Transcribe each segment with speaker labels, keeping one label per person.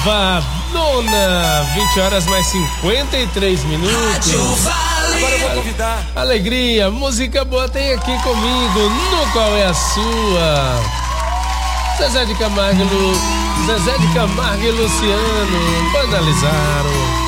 Speaker 1: Nova Nona, 20 horas mais 53 minutos.
Speaker 2: Agora eu vou convidar.
Speaker 1: Alegria, música boa tem aqui comigo, no Qual é a Sua? Zezé de Camargo e Luciano banalizaram.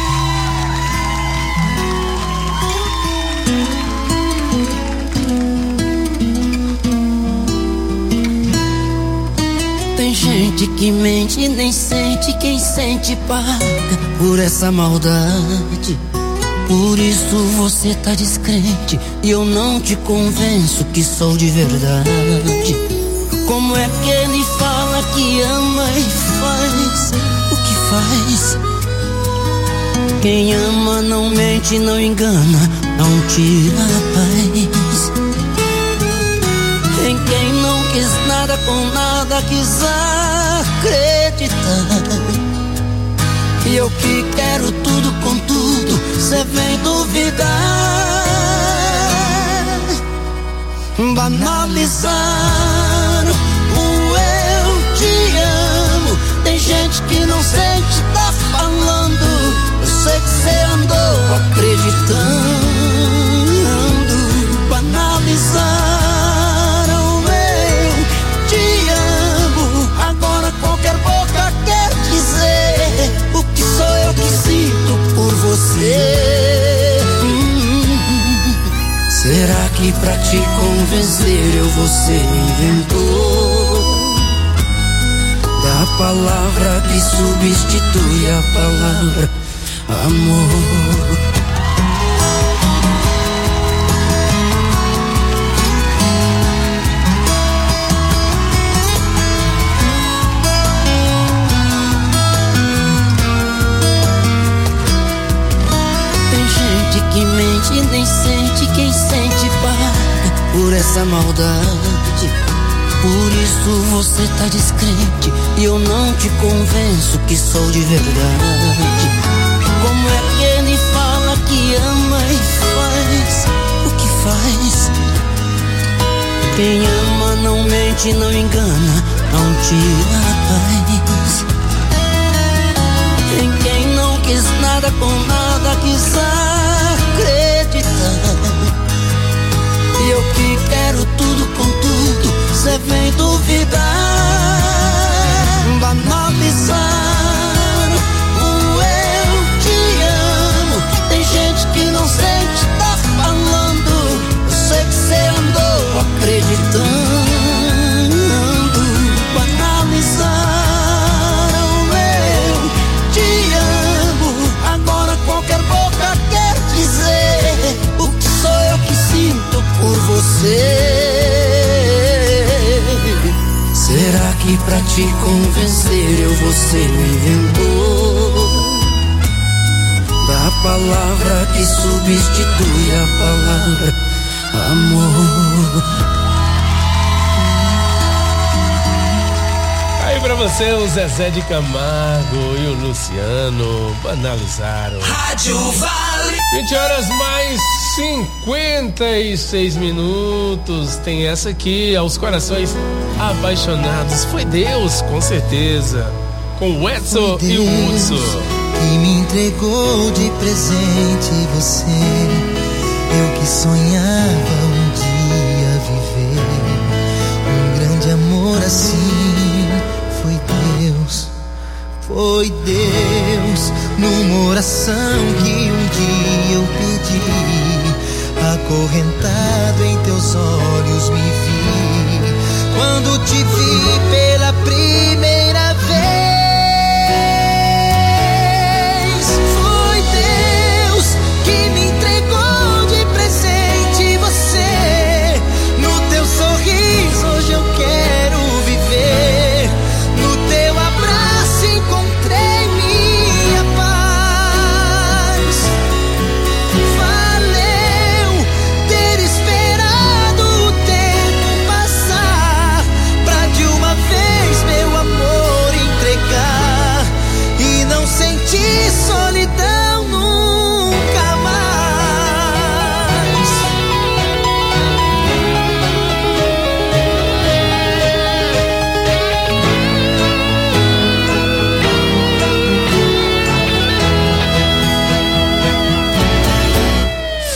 Speaker 3: Tem gente que mente e nem sente, quem sente paga por essa maldade. Por isso você tá descrente e eu não te convenço que sou de verdade. Como é que ele fala que ama e faz o que faz? Quem ama não mente, não engana, não tira a paz. Em quem não quis nada com nada, quis acreditar. E eu que quero tudo com tudo, cê vem duvidar. Banalizaram o eu te amo. Tem gente que não sente, tá falando. Eu sei que cê andou acreditando. Banalizaram eu te amo. Agora qualquer boca quer dizer o que sou eu que sinto por você. Será que pra te convencer eu vou ser inventor da palavra que substitui a palavra amor? Que mente e nem sente, quem sente paga por essa maldade. Por isso você tá descrente e eu não te convenço que sou de verdade. Como é que ele fala que ama e faz o que faz? Quem ama não mente, não engana, não tira a paz. Em quem não quis nada com nada, quis acreditar. E eu que quero tudo com tudo, cê vem duvidar. Banalizaram o eu te amo. Tem gente que não sente, tá falando. Eu sei que cê andou acreditando. Banalizaram eu te amo. Agora qualquer boca quer dizer o que sou eu que sinto por você. Será que pra te convencer eu vou ser o inventor da palavra que substitui a palavra amor?
Speaker 1: Aí pra você o Zezé de Camargo e o Luciano banalizaram.
Speaker 2: Rádio Vale.
Speaker 1: 20 horas mais 56 minutos. Tem essa aqui, aos corações apaixonados. Foi Deus, com certeza. Com o Edson e o Hudson.
Speaker 4: Que me entregou de presente você. Eu que sonhava um dia viver um grande amor assim. Foi Deus, numa oração que um dia eu pedi, acorrentado em teus olhos me vi, quando te vi pela primeira vez. Foi Deus que me entregou de presente você, no teu sorriso hoje eu quero viver, no teu abraço encontrei minha paz. Valeu ter esperado o tempo passar, pra de uma vez, meu amor,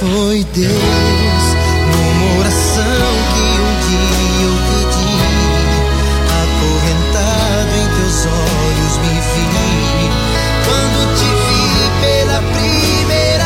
Speaker 4: Foi Deus, numa oração que um dia eu pedi, acorrentado em teus olhos me vi, quando te vi pela primeira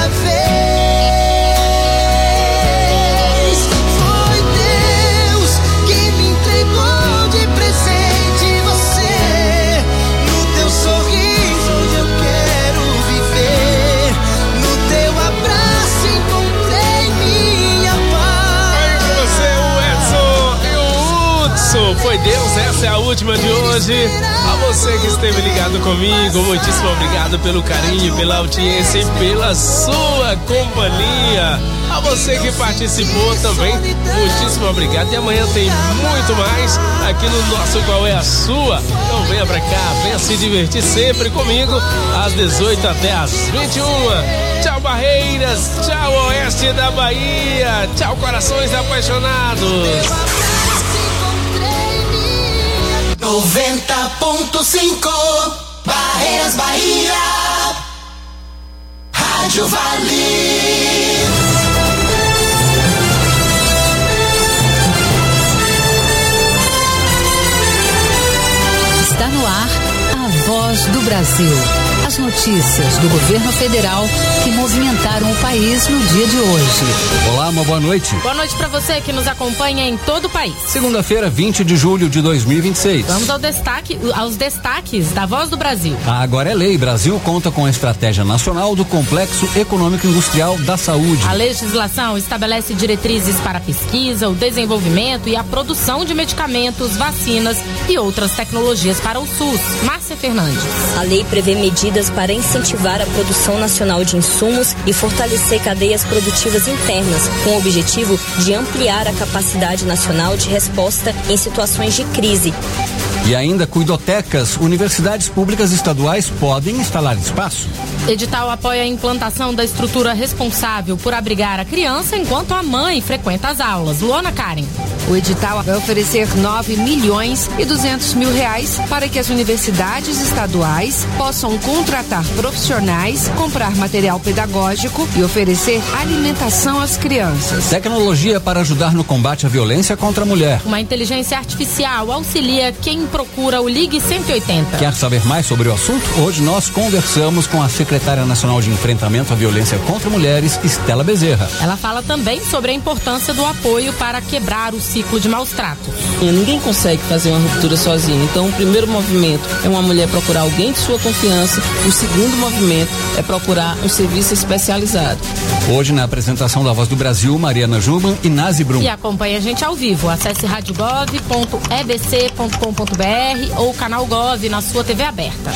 Speaker 4: vez. Foi Deus que me entregou de presente você, no teu sorriso onde eu quero viver, no teu abraço encontrei minha paz.
Speaker 1: Aí com você, o Edson e o Hudson. Foi Deus, essa é a última de hoje. A você que esteve ligado comigo, muitíssimo obrigado pelo carinho, pela audiência e pela sua companhia. A você que participou também, muitíssimo obrigado. E amanhã tem muito mais aqui no nosso Qual é a Sua. Então venha pra cá, venha se divertir sempre comigo, às 18 até às 21. Tchau, Barreiras, tchau, Oeste da Bahia, tchau, corações apaixonados.
Speaker 4: 90.5 Barreiras Bahia, Rádio Vale.
Speaker 5: Está no ar a Voz do Brasil. As notícias do governo federal que movimentaram o país no dia de hoje.
Speaker 6: Olá, uma boa noite.
Speaker 7: Boa noite para você que nos acompanha em todo o país.
Speaker 6: Segunda-feira, 20 de julho de 2026.
Speaker 7: Vamos aos destaques da Voz do Brasil.
Speaker 6: Agora é lei. Brasil conta com a Estratégia Nacional do Complexo Econômico Industrial da Saúde.
Speaker 7: A legislação estabelece diretrizes para a pesquisa, o desenvolvimento e a produção de medicamentos, vacinas e outras tecnologias para o SUS. Márcia Fernandes.
Speaker 8: A lei prevê medidas para incentivar a produção nacional de insumos e fortalecer cadeias produtivas internas, com o objetivo de ampliar a capacidade nacional de resposta em situações de crise.
Speaker 6: E ainda cuidotecas, universidades públicas estaduais podem instalar espaço.
Speaker 7: Edital apoia a implantação da estrutura responsável por abrigar a criança enquanto a mãe frequenta as aulas. Luana Karen.
Speaker 9: O edital vai oferecer 9.200.000 reais para que as universidades estaduais possam contratar profissionais, comprar material pedagógico e oferecer alimentação às crianças.
Speaker 6: Tecnologia para ajudar no combate à violência contra a mulher.
Speaker 7: Uma inteligência artificial auxilia quem procura o Ligue 180.
Speaker 6: Quer saber mais sobre o assunto? Hoje nós conversamos com a secretária nacional de enfrentamento à violência contra mulheres, Estela Bezerra.
Speaker 7: Ela fala também sobre a importância do apoio para quebrar o ciclo de maus tratos.
Speaker 10: Ninguém consegue fazer uma ruptura sozinho. Então, o primeiro movimento é uma mulher procurar alguém de sua confiança. O segundo movimento é procurar um serviço especializado.
Speaker 6: Hoje, na apresentação da Voz do Brasil, Mariana Juban e Nazi Brum.
Speaker 7: E acompanhe a gente ao vivo. Acesse radiogov.ebc.com.br ou canal Gov na sua TV aberta.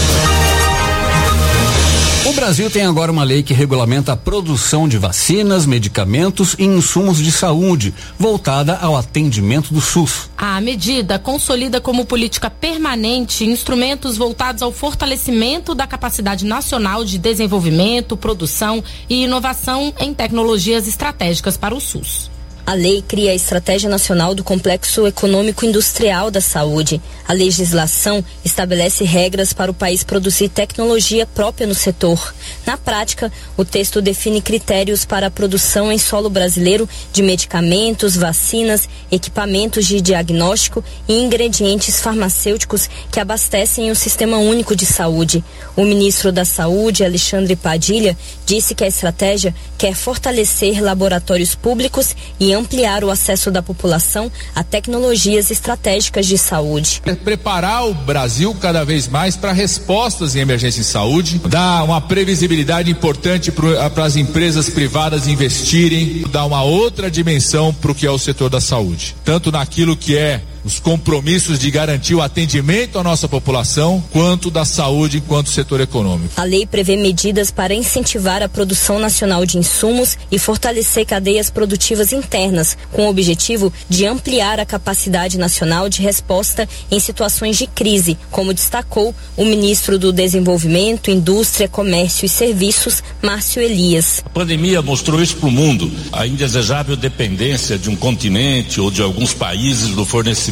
Speaker 6: O Brasil tem agora uma lei que regulamenta a produção de vacinas, medicamentos e insumos de saúde, voltada ao atendimento do SUS.
Speaker 7: A medida consolida como política permanente instrumentos voltados ao fortalecimento da capacidade nacional de desenvolvimento, produção e inovação em tecnologias estratégicas para o SUS.
Speaker 8: A lei cria a Estratégia Nacional do Complexo Econômico Industrial da Saúde. A legislação estabelece regras para o país produzir tecnologia própria no setor. Na prática, o texto define critérios para a produção em solo brasileiro de medicamentos, vacinas, equipamentos de diagnóstico e ingredientes farmacêuticos que abastecem o Sistema Único de Saúde. O ministro da Saúde, Alexandre Padilha, disse que a estratégia quer fortalecer laboratórios públicos e ampliar o acesso da população a tecnologias estratégicas de saúde.
Speaker 11: Preparar o Brasil cada vez mais para respostas em emergência em saúde, dar uma previsibilidade importante para as empresas privadas investirem, dar uma outra dimensão para o que é o setor da saúde, tanto naquilo que é os compromissos de garantir o atendimento à nossa população, quanto da saúde, quanto setor econômico.
Speaker 8: A lei prevê medidas para incentivar a produção nacional de insumos e fortalecer cadeias produtivas internas, com o objetivo de ampliar a capacidade nacional de resposta em situações de crise, como destacou o ministro do Desenvolvimento, Indústria, Comércio e Serviços, Márcio Elias.
Speaker 12: A pandemia mostrou isso para o mundo, a indesejável dependência de um continente ou de alguns países do fornecimento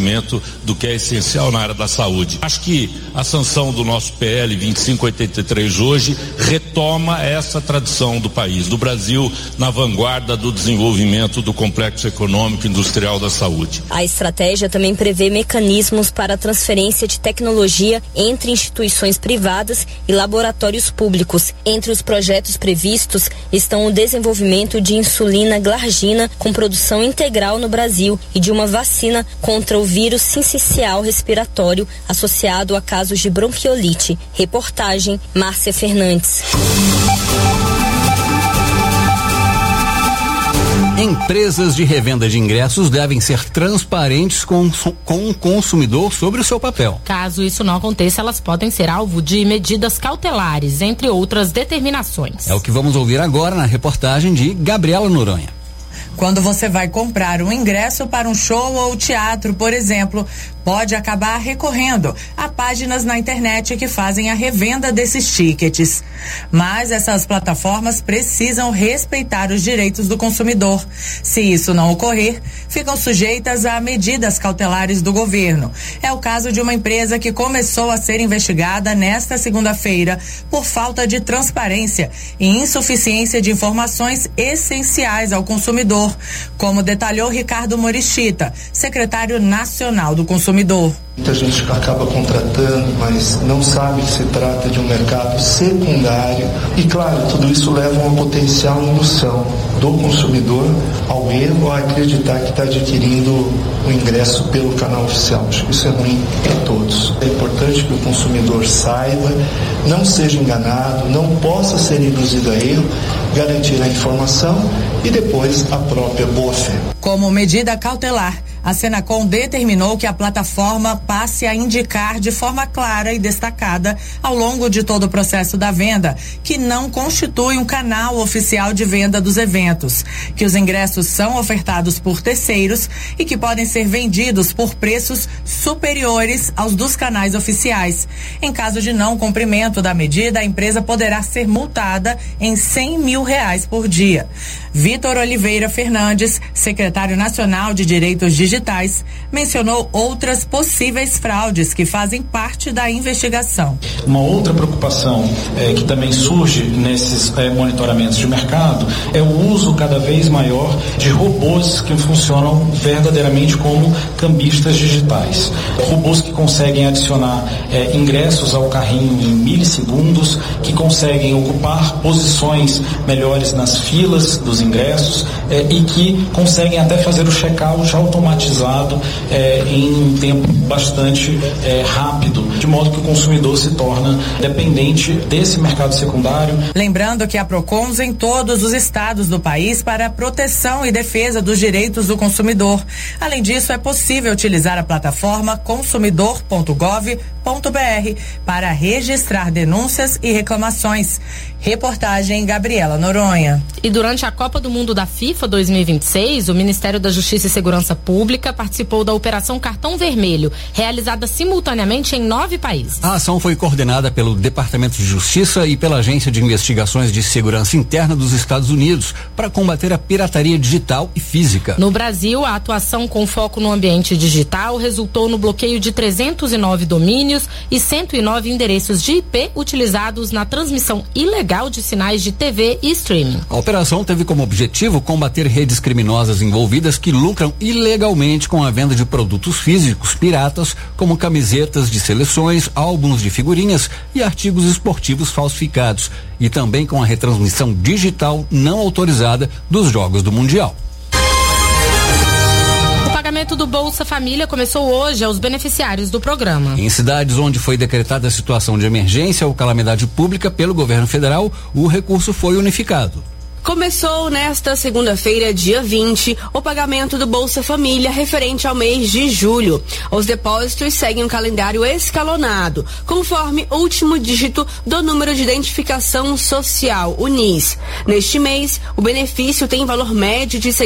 Speaker 12: fortalecimento do que é essencial na área da saúde. Acho que a sanção do nosso PL 2583 hoje retoma essa tradição do país, do Brasil na vanguarda do desenvolvimento do complexo econômico e industrial da saúde.
Speaker 8: A estratégia também prevê mecanismos para a transferência de tecnologia entre instituições privadas e laboratórios públicos. Entre os projetos previstos estão o desenvolvimento de insulina glargina com produção integral no Brasil e de uma vacina contra o vírus sincicial respiratório associado a casos de bronquiolite. Reportagem Márcia Fernandes.
Speaker 6: Empresas de revenda de ingressos devem ser transparentes com o consumidor sobre o seu papel.
Speaker 7: Caso isso não aconteça, elas podem ser alvo de medidas cautelares, entre outras determinações.
Speaker 6: É o que vamos ouvir agora na reportagem de Gabriela Noronha.
Speaker 13: Quando você vai comprar um ingresso para um show ou teatro, por exemplo, pode acabar recorrendo a páginas na internet que fazem a revenda desses tickets. Mas essas plataformas precisam respeitar os direitos do consumidor. Se isso não ocorrer, ficam sujeitas a medidas cautelares do governo. É o caso de uma empresa que começou a ser investigada nesta segunda-feira por falta de transparência e insuficiência de informações essenciais ao consumidor, como detalhou Ricardo Morichita, secretário nacional do consumidor.
Speaker 14: Muita gente acaba contratando, mas não sabe que se trata de um mercado secundário e, claro, tudo isso leva a uma potencial indução do consumidor ao erro, a acreditar que está adquirindo o ingresso pelo canal oficial. Acho que isso é ruim para todos. É importante que o consumidor saiba, não seja enganado, não possa ser induzido a erro, garantir a informação e depois a própria boa-fé.
Speaker 13: Como medida cautelar, a Senacom determinou que a plataforma passe a indicar de forma clara e destacada ao longo de todo o processo da venda que não constitui um canal oficial de venda dos eventos, que os ingressos são ofertados por terceiros e que podem ser vendidos por preços superiores aos dos canais oficiais. Em caso de não cumprimento da medida, a empresa poderá ser multada em R$100 mil por dia. Vitor Oliveira Fernandes, secretário nacional de Direitos Digitais, mencionou outras possíveis fraudes que fazem parte da investigação.
Speaker 15: Uma outra preocupação que também surge nesses monitoramentos de mercado é o uso cada vez maior de robôs que funcionam verdadeiramente como cambistas digitais. Robôs que conseguem adicionar ingressos ao carrinho em milissegundos, que conseguem ocupar posições melhores nas filas dos ingressos e que conseguem até fazer o check-out automatizado em um tempo bastante rápido, de modo que o consumidor se torna dependente desse mercado secundário.
Speaker 13: Lembrando que há PROCONs em todos os estados do país para a proteção e defesa dos direitos do consumidor. Além disso, é possível utilizar a plataforma consumidor.gov.br para registrar denúncias e reclamações. Reportagem Gabriela Noronha.
Speaker 7: E durante a Copa do Mundo da FIFA 2026, o Ministério da Justiça e Segurança Pública participou da Operação Cartão Vermelho, realizada simultaneamente em 9 países.
Speaker 6: A ação foi coordenada pelo Departamento de Justiça e pela Agência de Investigações de Segurança Interna dos Estados Unidos para combater a pirataria digital e física.
Speaker 7: No Brasil, a atuação com foco no ambiente digital resultou no bloqueio de 309 domínios e 109 endereços de IP utilizados na transmissão ilegal de sinais de TV e streaming.
Speaker 6: A operação teve como objetivo combater redes criminosas envolvidas que lucram ilegalmente com a venda de produtos físicos piratas, como camisetas de seleções, álbuns de figurinhas e artigos esportivos falsificados, e também com a retransmissão digital não autorizada dos jogos do Mundial.
Speaker 7: O pagamento do Bolsa Família começou hoje aos beneficiários do programa.
Speaker 6: Em cidades onde foi decretada a situação de emergência ou calamidade pública pelo governo federal, o recurso foi unificado.
Speaker 16: Começou nesta segunda-feira, dia 20, o pagamento do Bolsa Família referente ao mês de julho. Os depósitos seguem um calendário escalonado, conforme o último dígito do número de identificação social, o NIS. Neste mês, o benefício tem valor médio de R$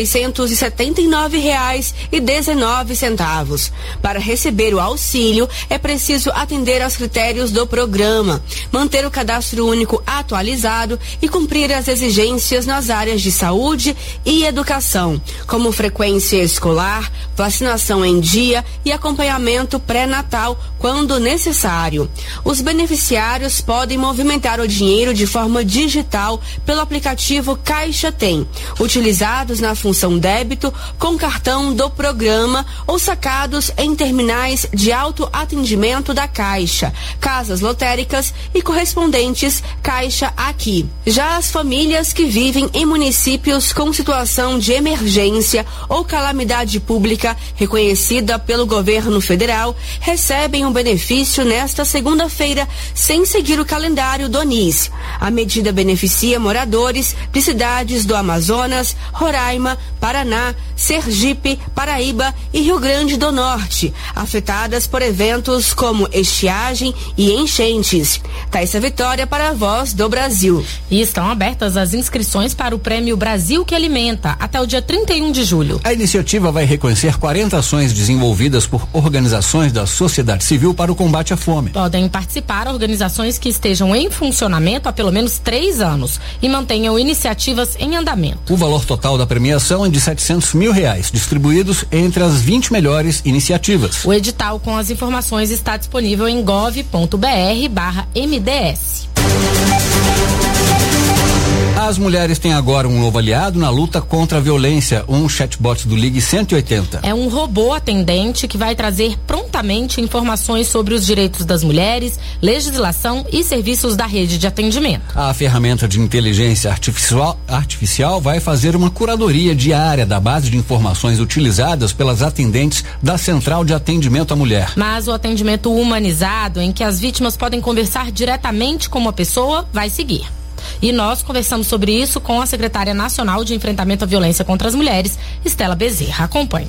Speaker 16: 679,19. Para receber o auxílio, é preciso atender aos critérios do programa, manter o cadastro único atualizado e cumprir as exigências nas áreas de saúde e educação, como frequência escolar, vacinação em dia e acompanhamento pré-natal quando necessário. Os beneficiários podem movimentar o dinheiro de forma digital pelo aplicativo Caixa Tem, utilizados na função débito com cartão do programa ou sacados em terminais de autoatendimento da Caixa, casas lotéricas e correspondentes Caixa Aqui. Já as famílias que vivem em municípios com situação de emergência ou calamidade pública reconhecida pelo governo federal recebem um benefício nesta segunda-feira, sem seguir o calendário do ANIS. A medida beneficia moradores de cidades do Amazonas, Roraima, Paraná, Sergipe, Paraíba e Rio Grande do Norte, afetadas por eventos como estiagem e enchentes. Thaisa Vitória para a Voz do Brasil.
Speaker 7: E estão abertas as inscrições para o Prêmio Brasil que Alimenta até o dia 31 de julho.
Speaker 6: A iniciativa vai reconhecer 40 ações desenvolvidas por organizações da sociedade civil para o combate à fome.
Speaker 7: Podem participar organizações que estejam em funcionamento há pelo menos 3 anos e mantenham iniciativas em andamento.
Speaker 6: O valor total da premiação é de R$700 mil, distribuídos entre as 20 melhores iniciativas.
Speaker 7: O edital com as informações está disponível em gov.br/MDS.
Speaker 6: As mulheres têm agora um novo aliado na luta contra a violência, um chatbot do Ligue 180.
Speaker 7: É um robô atendente que vai trazer prontamente informações sobre os direitos das mulheres, legislação e serviços da rede de atendimento.
Speaker 6: A ferramenta de inteligência artificial vai fazer uma curadoria diária da base de informações utilizadas pelas atendentes da Central de Atendimento à Mulher.
Speaker 7: Mas o atendimento humanizado, em que as vítimas podem conversar diretamente com uma pessoa, vai seguir. E nós conversamos sobre isso com a secretária nacional de enfrentamento à violência contra as mulheres, Estela Bezerra. Acompanhe.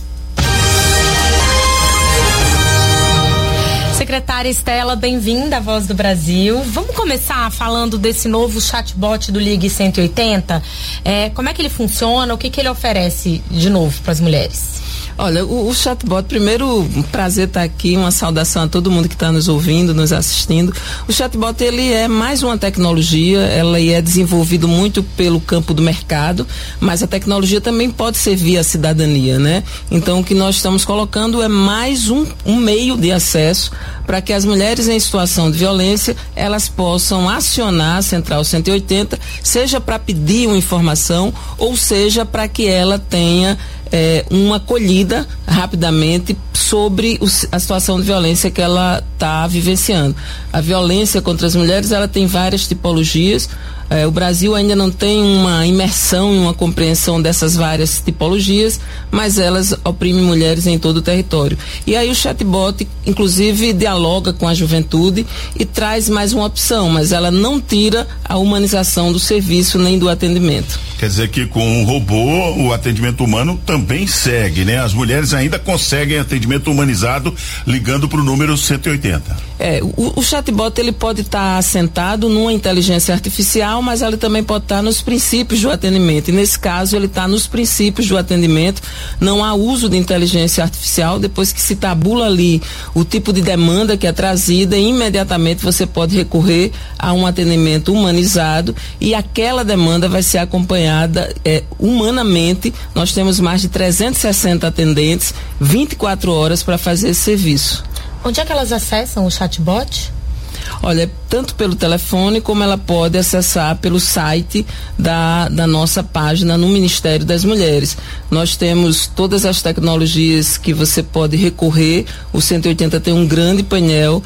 Speaker 7: Secretária Estela, bem-vinda à Voz do Brasil. Vamos começar falando desse novo chatbot do Ligue 180. Como é que ele funciona? O que ele oferece de novo para as mulheres?
Speaker 10: Olha, o chatbot, primeiro, um prazer estar aqui, uma saudação a todo mundo que está nos ouvindo, nos assistindo. O chatbot, ele é mais uma tecnologia, ela é desenvolvido muito pelo campo do mercado, mas a tecnologia também pode servir à cidadania, né? Então, o que nós estamos colocando é mais um meio de acesso para que as mulheres em situação de violência, elas possam acionar a Central 180, seja para pedir uma informação, ou seja para que ela tenha uma acolhida rapidamente sobre a situação de violência que ela está vivenciando. A violência contra as mulheres, ela tem várias tipologias. O Brasil ainda não tem uma imersão, uma compreensão dessas várias tipologias, mas elas oprimem mulheres em todo o território. E aí o chatbot, inclusive, dialoga com a juventude e traz mais uma opção, mas ela não tira a humanização do serviço nem do atendimento.
Speaker 17: Quer dizer que com o robô, o atendimento humano também segue, né? As mulheres ainda conseguem atendimento humanizado ligando para o número 180.
Speaker 10: O chatbot, ele pode estar assentado numa inteligência artificial, mas ele também pode estar nos princípios do atendimento. E nesse caso, ele está nos princípios do atendimento. Não há uso de inteligência artificial. Depois que se tabula ali o tipo de demanda que é trazida, imediatamente você pode recorrer a um atendimento humanizado e aquela demanda vai ser acompanhada humanamente. Nós temos mais de 360 atendentes, 24 horas para fazer esse serviço.
Speaker 7: Onde é que elas acessam o chatbot?
Speaker 10: Olha, tanto pelo telefone como ela pode acessar pelo site da nossa página no Ministério das Mulheres. Nós temos todas as tecnologias que você pode recorrer. O 180 tem um grande painel.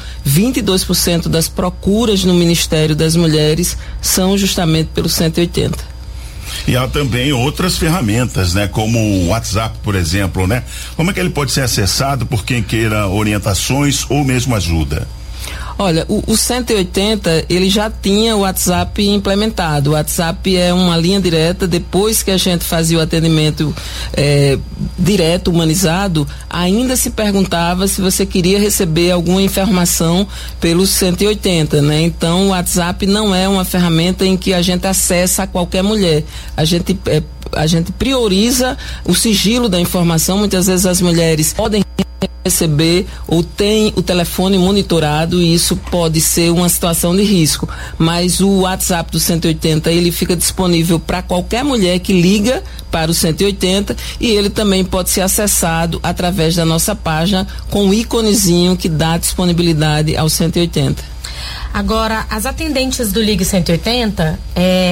Speaker 10: 22% das procuras no Ministério das Mulheres são justamente pelo 180.
Speaker 17: E há também outras ferramentas, né? Como o WhatsApp, por exemplo, né? Como é que ele pode ser acessado por quem queira orientações ou mesmo ajuda?
Speaker 10: Olha, o 180, ele já tinha o WhatsApp implementado. O WhatsApp é uma linha direta. Depois que a gente fazia o atendimento direto, humanizado, ainda se perguntava se você queria receber alguma informação pelo 180, né? Então, o WhatsApp não é uma ferramenta em que a gente acessa a qualquer mulher. A gente prioriza o sigilo da informação. Muitas vezes as mulheres podem receber ou tem o telefone monitorado, e isso pode ser uma situação de risco, mas o WhatsApp do 180 ele fica disponível para qualquer mulher que liga para o 180, e ele também pode ser acessado através da nossa página com o íconezinho que dá disponibilidade ao 180.
Speaker 7: Agora, as atendentes do Ligue 180,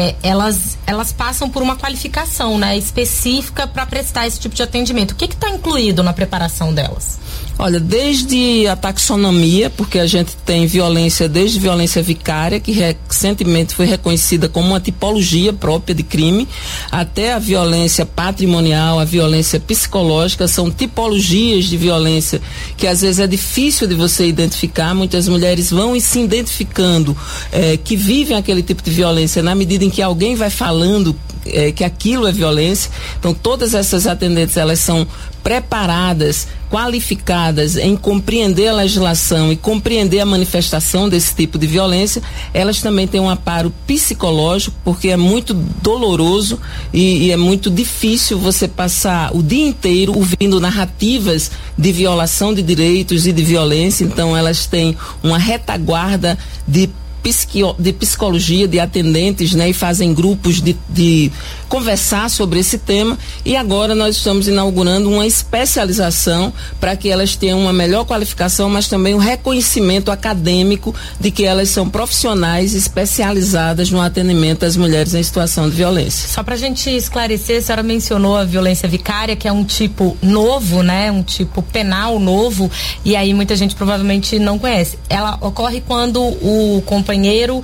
Speaker 7: elas passam por uma qualificação, né, específica para prestar esse tipo de atendimento. O que está incluído na preparação delas?
Speaker 10: Olha, desde a taxonomia, porque a gente tem violência, desde violência vicária, que recentemente foi reconhecida como uma tipologia própria de crime, até a violência patrimonial, a violência psicológica, são tipologias de violência que às vezes é difícil de você identificar. Muitas mulheres vão se identificando que vivem aquele tipo de violência na medida em que alguém vai falando que aquilo é violência. Então todas essas atendentes, elas são preparadas, qualificadas em compreender a legislação e compreender a manifestação desse tipo de violência. Elas também têm um amparo psicológico, porque é muito doloroso e é muito difícil você passar o dia inteiro ouvindo narrativas de violação de direitos e de violência. Então elas têm uma retaguarda de psicologia, de atendentes, né, e fazem grupos de conversar sobre esse tema. E agora nós estamos inaugurando uma especialização para que elas tenham uma melhor qualificação, mas também um reconhecimento acadêmico de que elas são profissionais especializadas no atendimento às mulheres em situação de violência.
Speaker 7: Só para a gente esclarecer, a senhora mencionou a violência vicária, que é um tipo novo, né, um tipo penal novo, e aí muita gente provavelmente não conhece. Ela ocorre quando o companheiro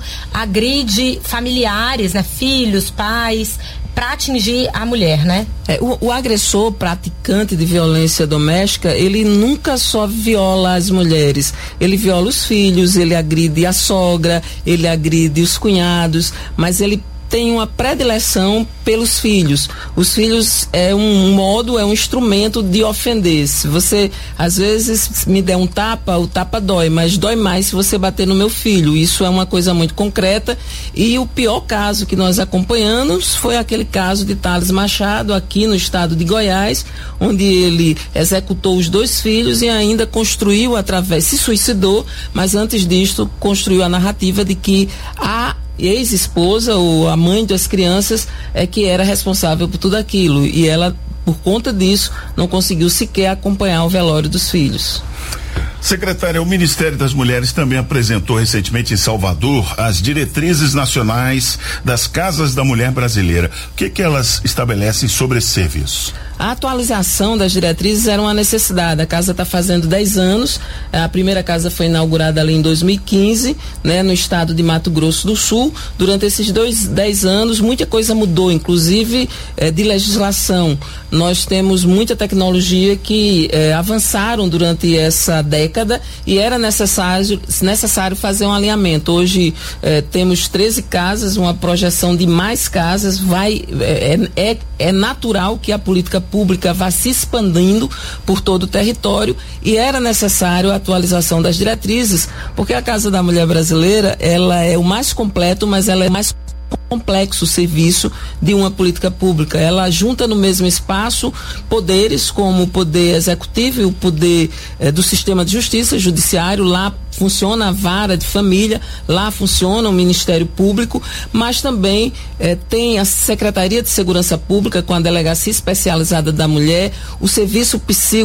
Speaker 7: agride familiares, né, filhos, pais, para atingir a mulher, né?
Speaker 10: O agressor praticante de violência doméstica, ele nunca só viola as mulheres, ele viola os filhos, ele agride a sogra, ele agride os cunhados, mas ele tem uma predileção pelos filhos. Os filhos é um modo, é um instrumento de ofender. Se você, às vezes, me der um tapa, o tapa dói, mas dói mais se você bater no meu filho. Isso é uma coisa muito concreta, e o pior caso que nós acompanhamos foi aquele caso de Thales Machado, aqui no estado de Goiás, onde ele executou os 2 filhos e ainda construiu se suicidou, mas antes disto construiu a narrativa de que a ex-esposa ou a mãe das crianças é que era responsável por tudo aquilo, e ela, por conta disso, não conseguiu sequer acompanhar o velório dos filhos.
Speaker 17: Secretária, o Ministério das Mulheres também apresentou recentemente em Salvador as diretrizes nacionais das Casas da Mulher Brasileira. O que elas estabelecem sobre esse serviço?
Speaker 10: A atualização das diretrizes era uma necessidade. A casa está fazendo 10 anos. A primeira casa foi inaugurada ali em 2015, né, no estado de Mato Grosso do Sul. Durante esses 10 anos, muita coisa mudou, inclusive de legislação. Nós temos muita tecnologia que avançaram durante essa década, e era necessário fazer um alinhamento. Hoje temos 13 casas, uma projeção de mais casas. É natural que a política pública vá se expandindo por todo o território, e era necessário a atualização das diretrizes, porque a Casa da Mulher Brasileira, ela é o mais completo, mas ela é mais complexo o serviço de uma política pública. Ela junta no mesmo espaço poderes como o poder executivo e o poder do sistema de justiça, judiciário. Lá funciona a vara de família, lá funciona o Ministério Público, mas também tem a Secretaria de Segurança Pública com a Delegacia Especializada da Mulher, o serviço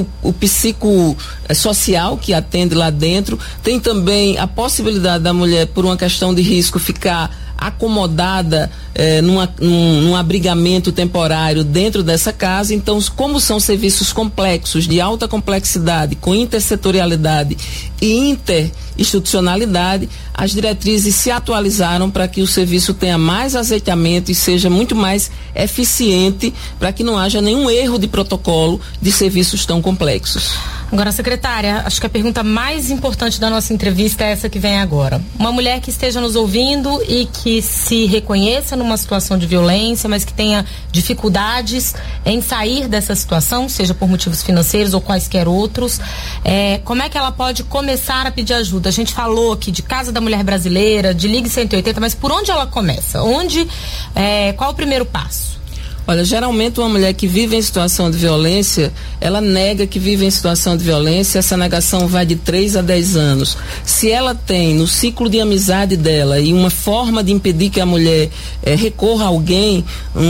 Speaker 10: psicossocial que atende lá dentro. Tem também a possibilidade da mulher, por uma questão de risco, ficar acomodada num abrigamento temporário dentro dessa casa. Então, como são serviços complexos, de alta complexidade, com intersetorialidade e interinstitucionalidade, as diretrizes se atualizaram para que o serviço tenha mais azeitamento e seja muito mais eficiente, para que não haja nenhum erro de protocolo de serviços tão complexos.
Speaker 7: Agora, secretária, acho que a pergunta mais importante da nossa entrevista é essa que vem agora. Uma mulher que esteja nos ouvindo e que se reconheça numa situação de violência, mas que tenha dificuldades em sair dessa situação, seja por motivos financeiros ou quaisquer outros, como é que ela pode começar a pedir ajuda? A gente falou aqui de Casa da Mulher Brasileira, de Ligue 180, mas por onde ela começa? Qual o primeiro passo?
Speaker 10: Olha, geralmente uma mulher que vive em situação de violência, ela nega que vive em situação de violência, essa negação vai de 3 a 10 anos. Se ela tem no ciclo de amizade dela e uma forma de impedir que a mulher recorra a alguém,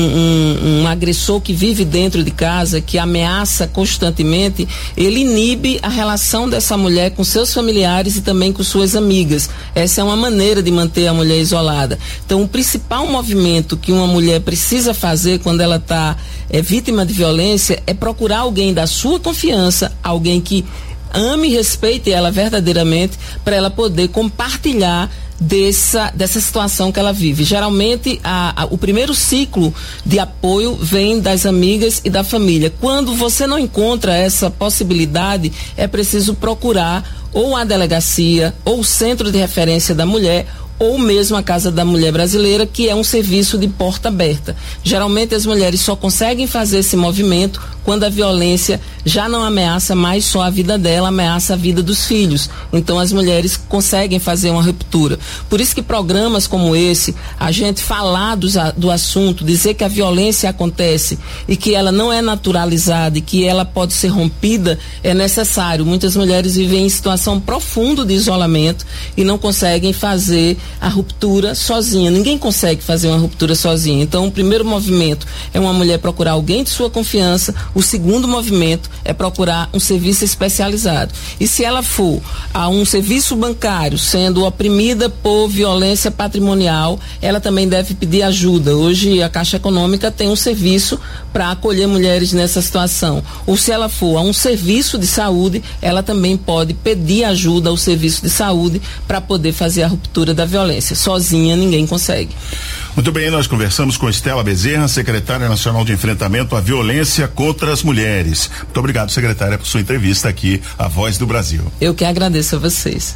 Speaker 10: um agressor que vive dentro de casa, que ameaça constantemente, ele inibe a relação dessa mulher com seus familiares e também com suas amigas. Essa é uma maneira de manter a mulher isolada. Então, o principal movimento que uma mulher precisa fazer quando ela está vítima de violência é procurar alguém da sua confiança, alguém que ame e respeite ela verdadeiramente, para ela poder compartilhar dessa situação que ela vive. Geralmente o primeiro ciclo de apoio vem das amigas e da família. Quando você não encontra essa possibilidade, é preciso procurar ou a delegacia, ou o centro de referência da mulher, ou mesmo a Casa da Mulher Brasileira, que é um serviço de porta aberta. Geralmente as mulheres só conseguem fazer esse movimento quando a violência já não ameaça mais só a vida dela, ameaça a vida dos filhos. Então as mulheres conseguem fazer uma ruptura. Por isso que programas como esse, a gente falar do assunto, dizer que a violência acontece e que ela não é naturalizada e que ela pode ser rompida, é necessário. Muitas mulheres vivem em situação profunda de isolamento e não conseguem fazer a ruptura sozinha. Ninguém consegue fazer uma ruptura sozinha. Então o primeiro movimento é uma mulher procurar alguém de sua confiança. O segundo movimento é procurar um serviço especializado. E se ela for a um serviço bancário, sendo oprimida por violência patrimonial, ela também deve pedir ajuda. Hoje a Caixa Econômica tem um serviço para acolher mulheres nessa situação. Ou se ela for a um serviço de saúde, ela também pode pedir ajuda ao serviço de saúde para poder fazer a ruptura da violência. Sozinha ninguém consegue.
Speaker 17: Muito bem, nós conversamos com Estela Bezerra, secretária nacional de enfrentamento à violência contra as mulheres. Muito obrigado, secretária, por sua entrevista aqui, à Voz do Brasil.
Speaker 10: Eu que agradeço a vocês.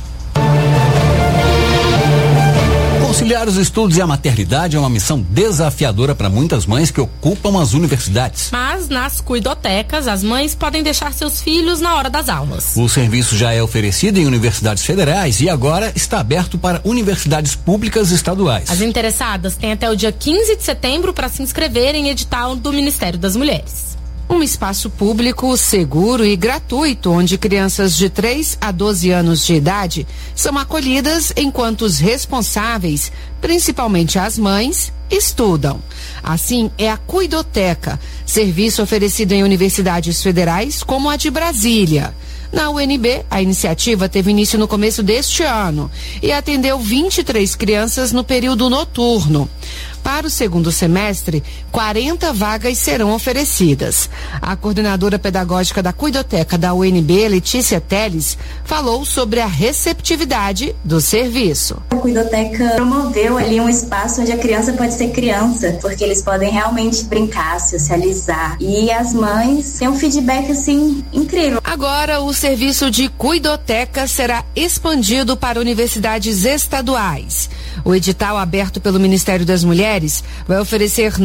Speaker 6: Conciliar os estudos e a maternidade é uma missão desafiadora para muitas mães que ocupam as universidades.
Speaker 7: Mas nas cuidotecas, as mães podem deixar seus filhos na hora das aulas.
Speaker 6: O serviço já é oferecido em universidades federais e agora está aberto para universidades públicas estaduais.
Speaker 7: As interessadas têm até o dia 15 de setembro para se inscrever em edital do Ministério das Mulheres.
Speaker 9: Um espaço público, seguro e gratuito, onde crianças de 3 a 12 anos de idade são acolhidas enquanto os responsáveis, principalmente as mães, estudam. Assim é a Cuidoteca, serviço oferecido em universidades federais como a de Brasília. Na UNB, a iniciativa teve início no começo deste ano e atendeu 23 crianças no período noturno. Para o segundo semestre, 40 vagas serão oferecidas. A coordenadora pedagógica da Cuidoteca da UNB, Letícia Teles, falou sobre a receptividade do serviço.
Speaker 18: A Cuidoteca promoveu ali um espaço onde a criança pode ser criança, porque eles podem realmente brincar, socializar. E as mães têm um feedback assim incrível.
Speaker 9: Agora, o serviço de Cuidoteca será expandido para universidades estaduais. O edital aberto pelo Ministério das Mulheres vai oferecer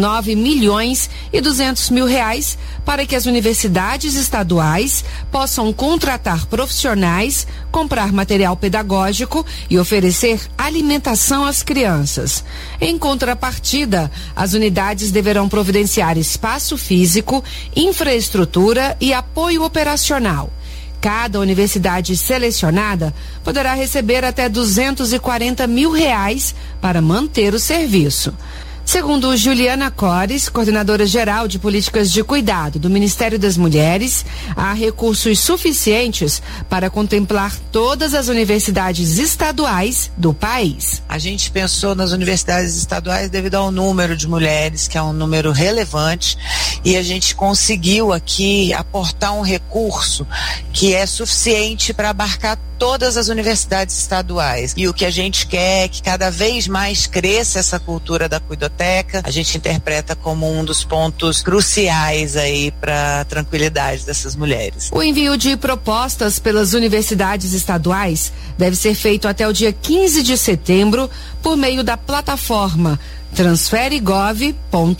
Speaker 9: 9.200.000 reais para que as universidades estaduais possam contratar profissionais, comprar material pedagógico e oferecer alimentação às crianças. Em contrapartida, as unidades deverão providenciar espaço físico, infraestrutura e apoio operacional. Cada universidade selecionada poderá receber até R$240.000 para manter o serviço. Segundo Juliana Cores, coordenadora geral de políticas de cuidado do Ministério das Mulheres, há recursos suficientes para contemplar todas as universidades estaduais do país.
Speaker 19: A gente pensou nas universidades estaduais devido ao número de mulheres, que é um número relevante, e a gente conseguiu aqui aportar um recurso que é suficiente para abarcar todas as universidades estaduais. E o que a gente quer é que cada vez mais cresça essa cultura da cuidoteca. A gente interpreta como um dos pontos cruciais aí para a tranquilidade dessas mulheres.
Speaker 9: O envio de propostas pelas universidades estaduais deve ser feito até o dia 15 de setembro por meio da plataforma transferegov.br.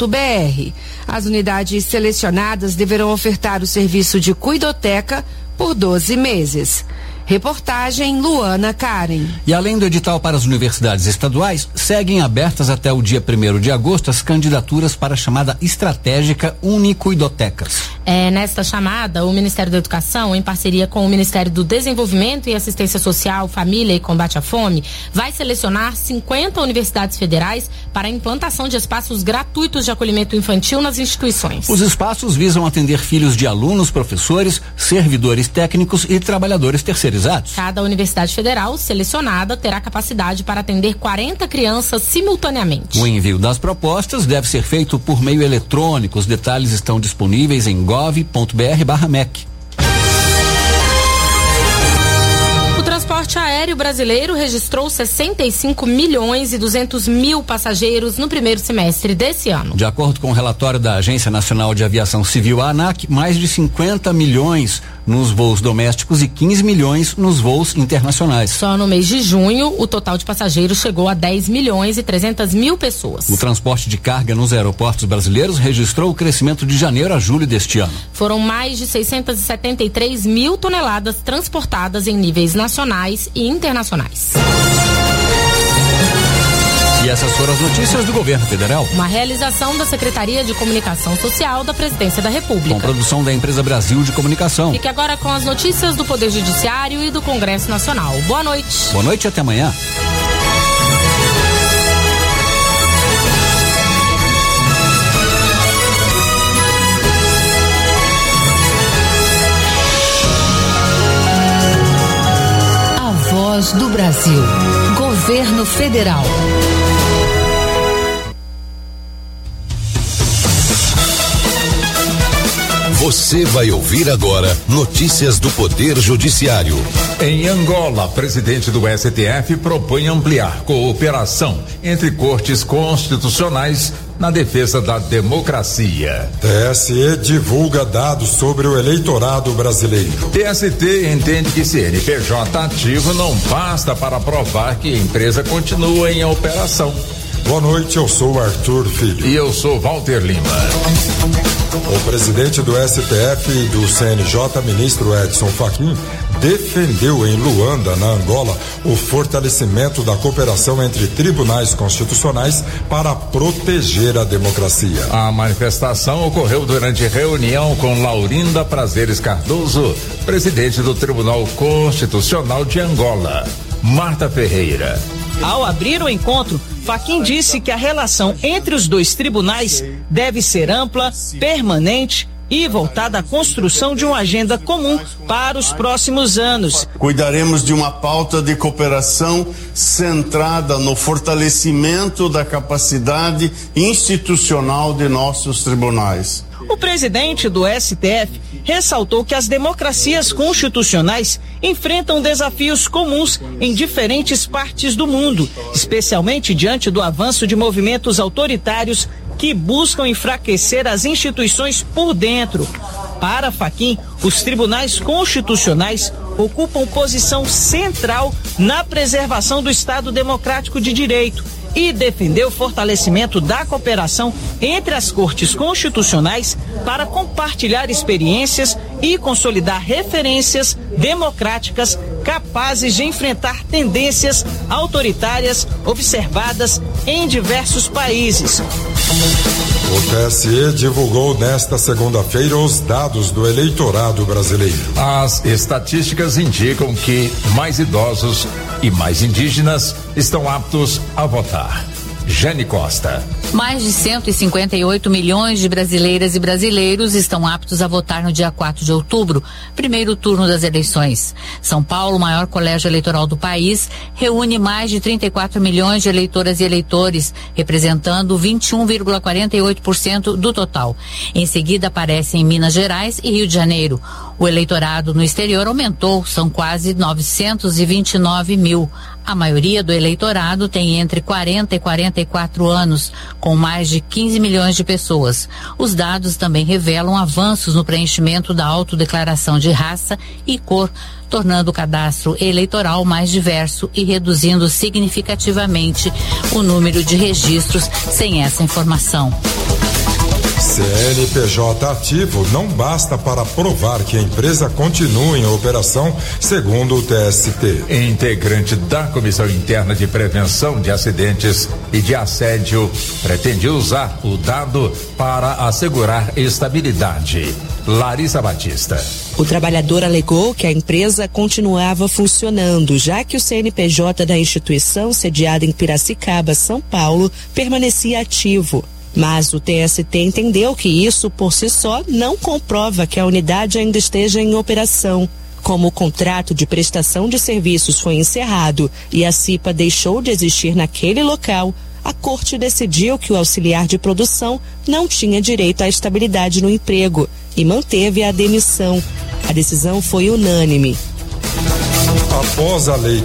Speaker 9: As unidades selecionadas deverão ofertar o serviço de cuidoteca por 12 meses. Reportagem Luana Karen.
Speaker 6: E além do edital para as universidades estaduais, seguem abertas até o dia 1º de agosto as candidaturas para a chamada estratégica Unicuidotecas.
Speaker 7: Nesta chamada, o Ministério da Educação, em parceria com o Ministério do Desenvolvimento e Assistência Social, Família e Combate à Fome, vai selecionar 50 universidades federais para a implantação de espaços gratuitos de acolhimento infantil nas instituições.
Speaker 6: Os espaços visam atender filhos de alunos, professores, servidores técnicos e trabalhadores terceirizados.
Speaker 7: Cada universidade federal selecionada terá capacidade para atender 40 crianças simultaneamente.
Speaker 6: O envio das propostas deve ser feito por meio eletrônico. Os detalhes estão disponíveis em gov.br/MEC.
Speaker 7: O transporte aéreo brasileiro registrou 65 milhões e 200 mil passageiros no primeiro semestre desse ano.
Speaker 6: De acordo com o relatório da Agência Nacional de Aviação Civil, a ANAC, mais de 50 milhões nos voos domésticos e 15 milhões nos voos internacionais.
Speaker 7: Só no mês de junho, o total de passageiros chegou a 10 milhões e 300 mil pessoas.
Speaker 6: O transporte de carga nos aeroportos brasileiros registrou o crescimento de janeiro a julho deste ano.
Speaker 7: Foram mais de 673 mil toneladas transportadas em níveis nacionais e internacionais.
Speaker 6: E essas foram as notícias do governo federal.
Speaker 7: Uma realização da Secretaria de Comunicação Social da Presidência da República.
Speaker 6: Com produção da Empresa Brasil de Comunicação.
Speaker 7: Fique agora com as notícias do Poder Judiciário e do Congresso Nacional. Boa noite.
Speaker 6: Boa noite e até amanhã.
Speaker 5: A Voz do Brasil. Governo Federal.
Speaker 20: Você vai ouvir agora notícias do Poder Judiciário.
Speaker 21: Em Angola, presidente do STF propõe ampliar cooperação entre cortes constitucionais na defesa da democracia.
Speaker 22: TSE divulga dados sobre o eleitorado brasileiro.
Speaker 21: TST entende que CNPJ ativo não basta para provar que a empresa continua em operação.
Speaker 22: Boa noite, eu sou Arthur Filho.
Speaker 21: E eu sou Walter Lima.
Speaker 22: O presidente do STF e do CNJ, ministro Edson Fachin, defendeu em Luanda, na Angola, o fortalecimento da cooperação entre tribunais constitucionais para proteger a democracia.
Speaker 21: A manifestação ocorreu durante reunião com Laurinda Prazeres Cardoso, presidente do Tribunal Constitucional de Angola. Marta Ferreira.
Speaker 23: Ao abrir o encontro, Fachin disse que a relação entre os dois tribunais deve ser ampla, permanente e voltada à construção de uma agenda comum para os próximos anos.
Speaker 24: Cuidaremos de uma pauta de cooperação centrada no fortalecimento da capacidade institucional de nossos tribunais.
Speaker 23: O presidente do STF ressaltou que as democracias constitucionais enfrentam desafios comuns em diferentes partes do mundo, especialmente diante do avanço de movimentos autoritários que buscam enfraquecer as instituições por dentro. Para Fachin, os tribunais constitucionais ocupam posição central na preservação do Estado Democrático de Direito e defendeu o fortalecimento da cooperação entre as cortes constitucionais para compartilhar experiências e consolidar referências democráticas capazes de enfrentar tendências autoritárias observadas em diversos países.
Speaker 22: O TSE divulgou nesta segunda-feira os dados do eleitorado brasileiro.
Speaker 21: As estatísticas indicam que mais idosos e mais indígenas estão aptos a votar. Jane Costa.
Speaker 5: Mais de 158 milhões de brasileiras e brasileiros estão aptos a votar no dia 4 de outubro, primeiro turno das eleições. São Paulo, o maior colégio eleitoral do país, reúne mais de 34 milhões de eleitoras e eleitores, representando 21,48% do total. Em seguida aparecem Minas Gerais e Rio de Janeiro. O eleitorado no exterior aumentou, são quase 929 mil. A maioria do eleitorado tem entre 40 e 44 anos, com mais de 15 milhões de pessoas. Os dados também revelam avanços no preenchimento da autodeclaração de raça e cor, tornando o cadastro eleitoral mais diverso e reduzindo significativamente o número de registros sem essa informação.
Speaker 22: CNPJ ativo não basta para provar que a empresa continua em operação, segundo o TST.
Speaker 21: Integrante da Comissão Interna de Prevenção de Acidentes e de Assédio pretende usar o dado para assegurar estabilidade. Larissa Batista.
Speaker 1: O trabalhador alegou que a empresa continuava funcionando, já que o CNPJ da instituição, sediada em Piracicaba, São Paulo, permanecia ativo. Mas o TST entendeu que isso, por si só, não comprova que a unidade ainda esteja em operação. Como o contrato de prestação de serviços foi encerrado e a CIPA deixou de existir naquele local, a Corte decidiu que o auxiliar de produção não tinha direito à estabilidade no emprego e manteve a demissão. A decisão foi unânime.
Speaker 22: Após a Lei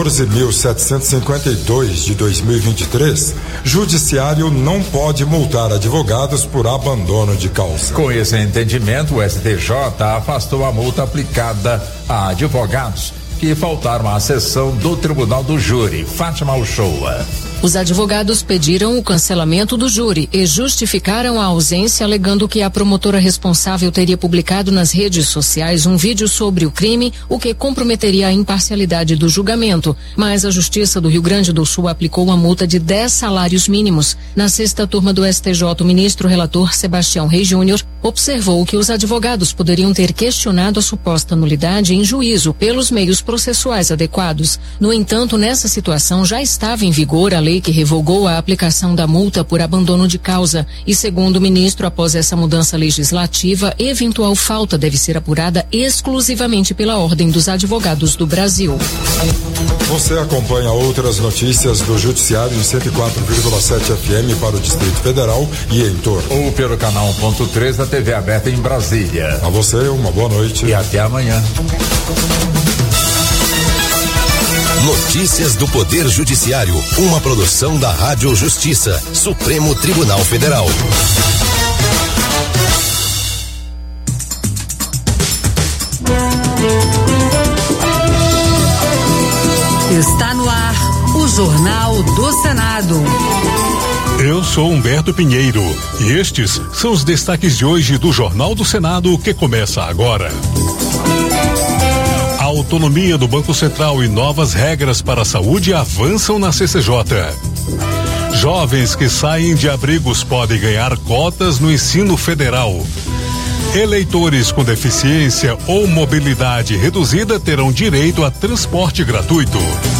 Speaker 22: 14.752 de 2023, Judiciário não pode multar advogados por abandono de causa.
Speaker 21: Com esse entendimento, o STJ afastou a multa aplicada a advogados que faltaram à sessão do Tribunal do Júri. Fátima Uchoa.
Speaker 2: Os advogados pediram o cancelamento do júri e justificaram a ausência, alegando que a promotora responsável teria publicado nas redes sociais um vídeo sobre o crime, o que comprometeria a imparcialidade do julgamento. Mas a Justiça do Rio Grande do Sul aplicou uma multa de 10 salários mínimos. Na sexta turma do STJ, o ministro relator Sebastião Reis Júnior observou que os advogados poderiam ter questionado a suposta nulidade em juízo pelos meios processuais adequados. No entanto, nessa situação já estava em vigor a lei que revogou a aplicação da multa por abandono de causa e, segundo o ministro, após essa mudança legislativa, eventual falta deve ser apurada exclusivamente pela Ordem dos Advogados do Brasil.
Speaker 22: Você acompanha outras notícias do Judiciário em 104,7 FM para o Distrito Federal e em torno.
Speaker 21: Ou pelo canal 1.3 da TV aberta em Brasília.
Speaker 22: A você uma boa noite
Speaker 21: e até amanhã.
Speaker 20: Notícias do Poder Judiciário, uma produção da Rádio Justiça, Supremo Tribunal Federal.
Speaker 3: Está no ar o Jornal do Senado.
Speaker 4: Eu sou Humberto Pinheiro e estes são os destaques de hoje do Jornal do Senado, que começa agora. A autonomia do Banco Central e novas regras para a saúde avançam na CCJ. Jovens que saem de abrigos podem ganhar cotas no ensino federal. Eleitores com deficiência ou mobilidade reduzida terão direito a transporte gratuito.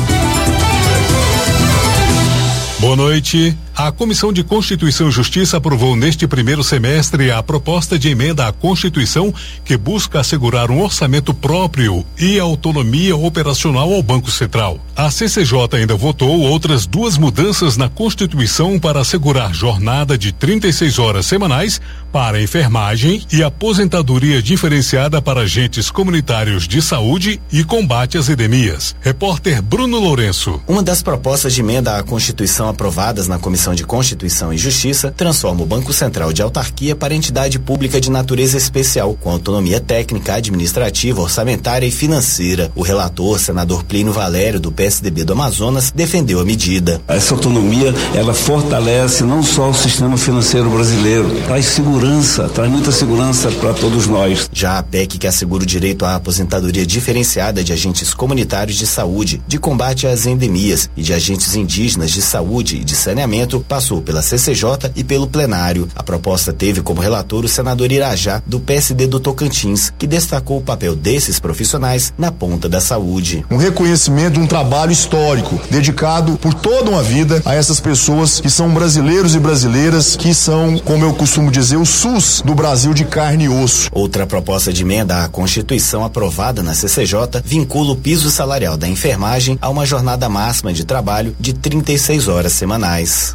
Speaker 4: Boa noite. A Comissão de Constituição e Justiça aprovou neste primeiro semestre a proposta de emenda à Constituição que busca assegurar um orçamento próprio e autonomia operacional ao Banco Central. A CCJ ainda votou outras 2 mudanças na Constituição para assegurar jornada de 36 horas semanais para enfermagem e aposentadoria diferenciada para agentes comunitários de saúde e combate às endemias. Repórter Bruno Lourenço.
Speaker 25: Uma das propostas de emenda à Constituição aprovadas na Comissão de Constituição e Justiça transforma o Banco Central de autarquia para entidade pública de natureza especial, com autonomia técnica, administrativa, orçamentária e financeira. O relator, senador Plínio Valério, do PSDB do Amazonas, defendeu a medida.
Speaker 26: Essa autonomia, ela fortalece não só o sistema financeiro brasileiro, traz segurança, traz muita segurança para todos nós.
Speaker 25: Já a PEC, que assegura o direito à aposentadoria diferenciada de agentes comunitários de saúde, de combate às endemias e de agentes indígenas de saúde e de saneamento, passou pela CCJ e pelo plenário. A proposta teve como relator o senador Irajá, do PSD do Tocantins, que destacou o papel desses profissionais na ponta da saúde.
Speaker 27: Um reconhecimento de um trabalho histórico, dedicado por toda uma vida a essas pessoas que são brasileiros e brasileiras, que são, como eu costumo dizer, o SUS do Brasil de carne e osso.
Speaker 25: Outra proposta de emenda à Constituição aprovada na CCJ vincula o piso salarial da enfermagem a uma jornada máxima de trabalho de 36 horas semanais.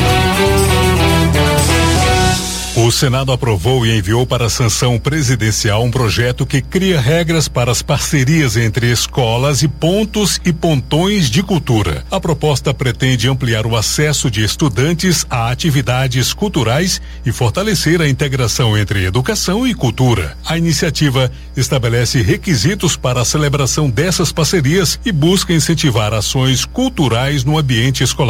Speaker 4: O Senado aprovou e enviou para a sanção presidencial um projeto que cria regras para as parcerias entre escolas e pontos e pontões de cultura. A proposta pretende ampliar o acesso de estudantes a atividades culturais e fortalecer a integração entre educação e cultura. A iniciativa estabelece requisitos para a celebração dessas parcerias e busca incentivar ações culturais no ambiente escolar.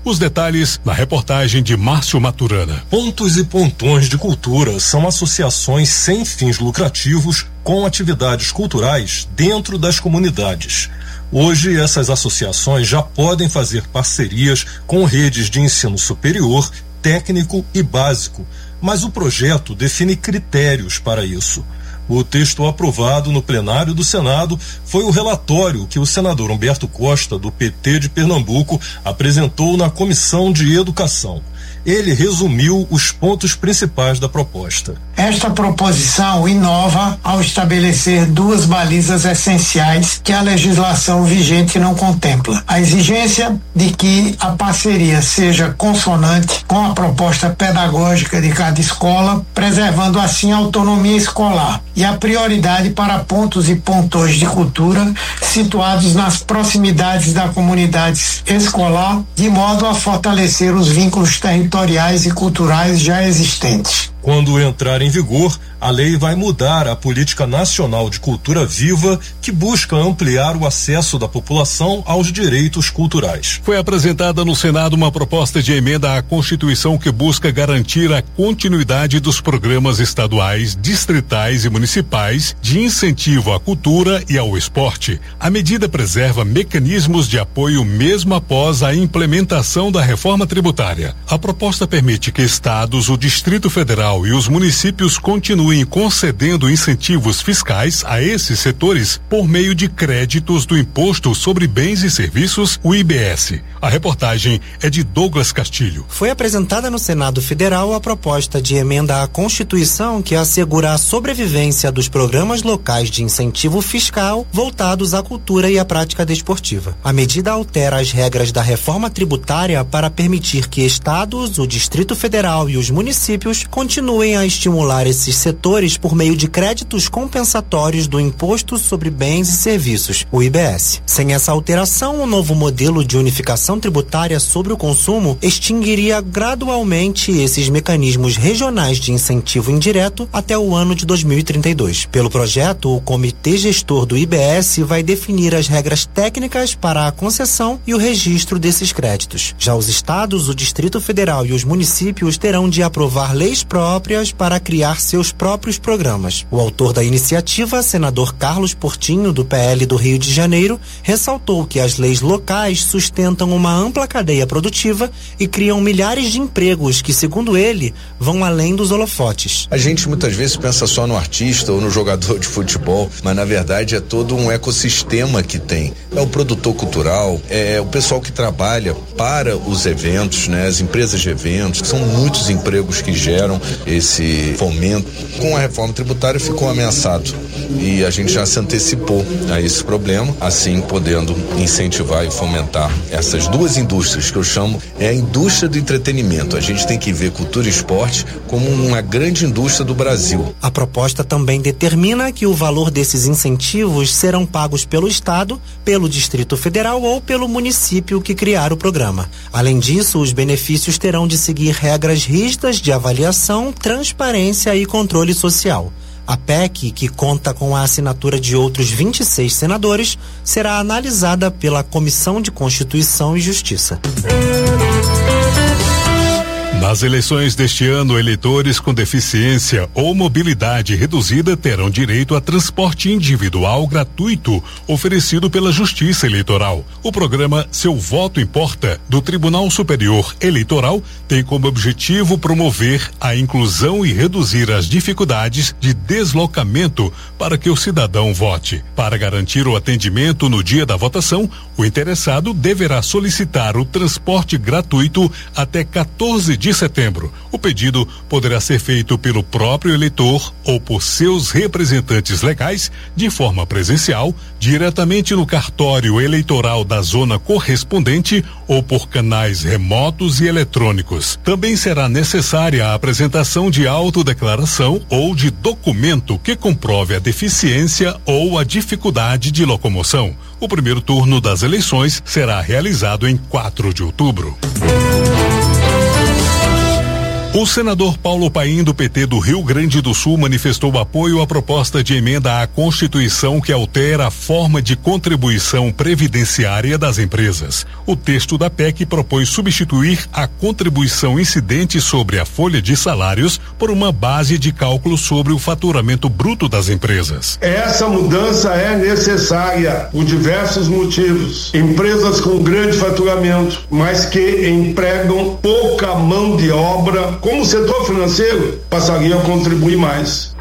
Speaker 4: Os detalhes na reportagem de Márcio Maturana.
Speaker 8: Pontos e Pontões de Cultura são associações sem fins lucrativos com atividades culturais dentro das comunidades. Hoje, essas associações já podem fazer parcerias com redes de ensino superior, técnico e básico, mas o projeto define critérios para isso. O texto aprovado no plenário do Senado foi o relatório que o senador Humberto Costa, do PT de Pernambuco, apresentou na Comissão de Educação. Ele resumiu os pontos principais da proposta.
Speaker 11: Esta proposição inova ao estabelecer duas balizas essenciais que a legislação vigente não contempla. A exigência de que a parceria seja consonante com a proposta pedagógica de cada escola, preservando assim a autonomia escolar, e a prioridade para pontos e pontões de cultura situados nas proximidades da comunidade escolar, de modo a fortalecer os vínculos territoriais e culturais já existentes.
Speaker 8: Quando entrar em vigor, a lei vai mudar a Política Nacional de Cultura Viva, que busca ampliar o acesso da população aos direitos culturais.
Speaker 4: Foi apresentada no Senado uma proposta de emenda à Constituição que busca garantir a continuidade dos programas estaduais, distritais e municipais de incentivo à cultura e ao esporte. A medida preserva mecanismos de apoio mesmo após a implementação da reforma tributária. A proposta permite que estados, o Distrito Federal e os municípios continuem concedendo incentivos fiscais a esses setores por meio de créditos do Imposto sobre Bens e Serviços, o IBS. A reportagem é de Douglas Castilho.
Speaker 12: Foi apresentada no Senado Federal a proposta de emenda à Constituição que assegura a sobrevivência dos programas locais de incentivo fiscal voltados à cultura e à prática desportiva. A medida altera as regras da reforma tributária para permitir que estados, o Distrito Federal e os municípios continuem a estimular esses setores por meio de créditos compensatórios do Imposto sobre Bens e Serviços, o IBS. Sem essa alteração, o novo modelo de unificação tributária sobre o consumo extinguiria gradualmente esses mecanismos regionais de incentivo indireto até o ano de 2032. Pelo projeto, o Comitê Gestor do IBS vai definir as regras técnicas para a concessão e o registro desses créditos. Já os estados, o Distrito Federal e os municípios terão de aprovar leis próprias para criar seus próprios programas. O autor da iniciativa, senador Carlos Portinho, do PL do Rio de Janeiro, ressaltou que as leis locais sustentam uma ampla cadeia produtiva e criam milhares de empregos que, segundo ele, vão além dos holofotes.
Speaker 13: A gente muitas vezes pensa só no artista ou no jogador de futebol, mas na verdade é todo um ecossistema que tem. É o produtor cultural, é o pessoal que trabalha para os eventos, né? As empresas de eventos, são muitos empregos que geram esse fomento. Com a reforma tributária ficou ameaçado e a gente já se antecipou a esse problema, assim podendo incentivar e fomentar essas duas indústrias que eu chamo a indústria do entretenimento. A gente tem que ver cultura e esporte como uma grande indústria do Brasil.
Speaker 12: A proposta também determina que o valor desses incentivos serão pagos pelo Estado, pelo Distrito Federal ou pelo município que criar o programa. Além disso, os benefícios terão de seguir regras rígidas de avaliação, transparência e controle social. A PEC, que conta com a assinatura de outros 26 senadores, será analisada pela Comissão de Constituição e Justiça.
Speaker 4: Nas eleições deste ano, eleitores com deficiência ou mobilidade reduzida terão direito a transporte individual gratuito oferecido pela Justiça Eleitoral. O programa Seu Voto Importa, do Tribunal Superior Eleitoral, tem como objetivo promover a inclusão e reduzir as dificuldades de deslocamento para que o cidadão vote. Para garantir o atendimento no dia da votação, o interessado deverá solicitar o transporte gratuito até 14 de setembro. O pedido poderá ser feito pelo próprio eleitor ou por seus representantes legais de forma presencial, diretamente no cartório eleitoral da zona correspondente ou por canais remotos e eletrônicos. Também será necessária a apresentação de autodeclaração ou de documento que comprove a deficiência ou a dificuldade de locomoção. O primeiro turno das eleições será realizado em 4 de outubro. O senador Paulo Paim, do PT do Rio Grande do Sul, manifestou apoio à proposta de emenda à Constituição que altera a forma de contribuição previdenciária das empresas. O texto da PEC propõe substituir a contribuição incidente sobre a folha de salários por uma base de cálculo sobre o faturamento bruto das empresas.
Speaker 10: Essa mudança é necessária por diversos motivos. Empresas com grande faturamento, mas que empregam pouca mão de obra, como o setor financeiro, passaria a contribuir mais.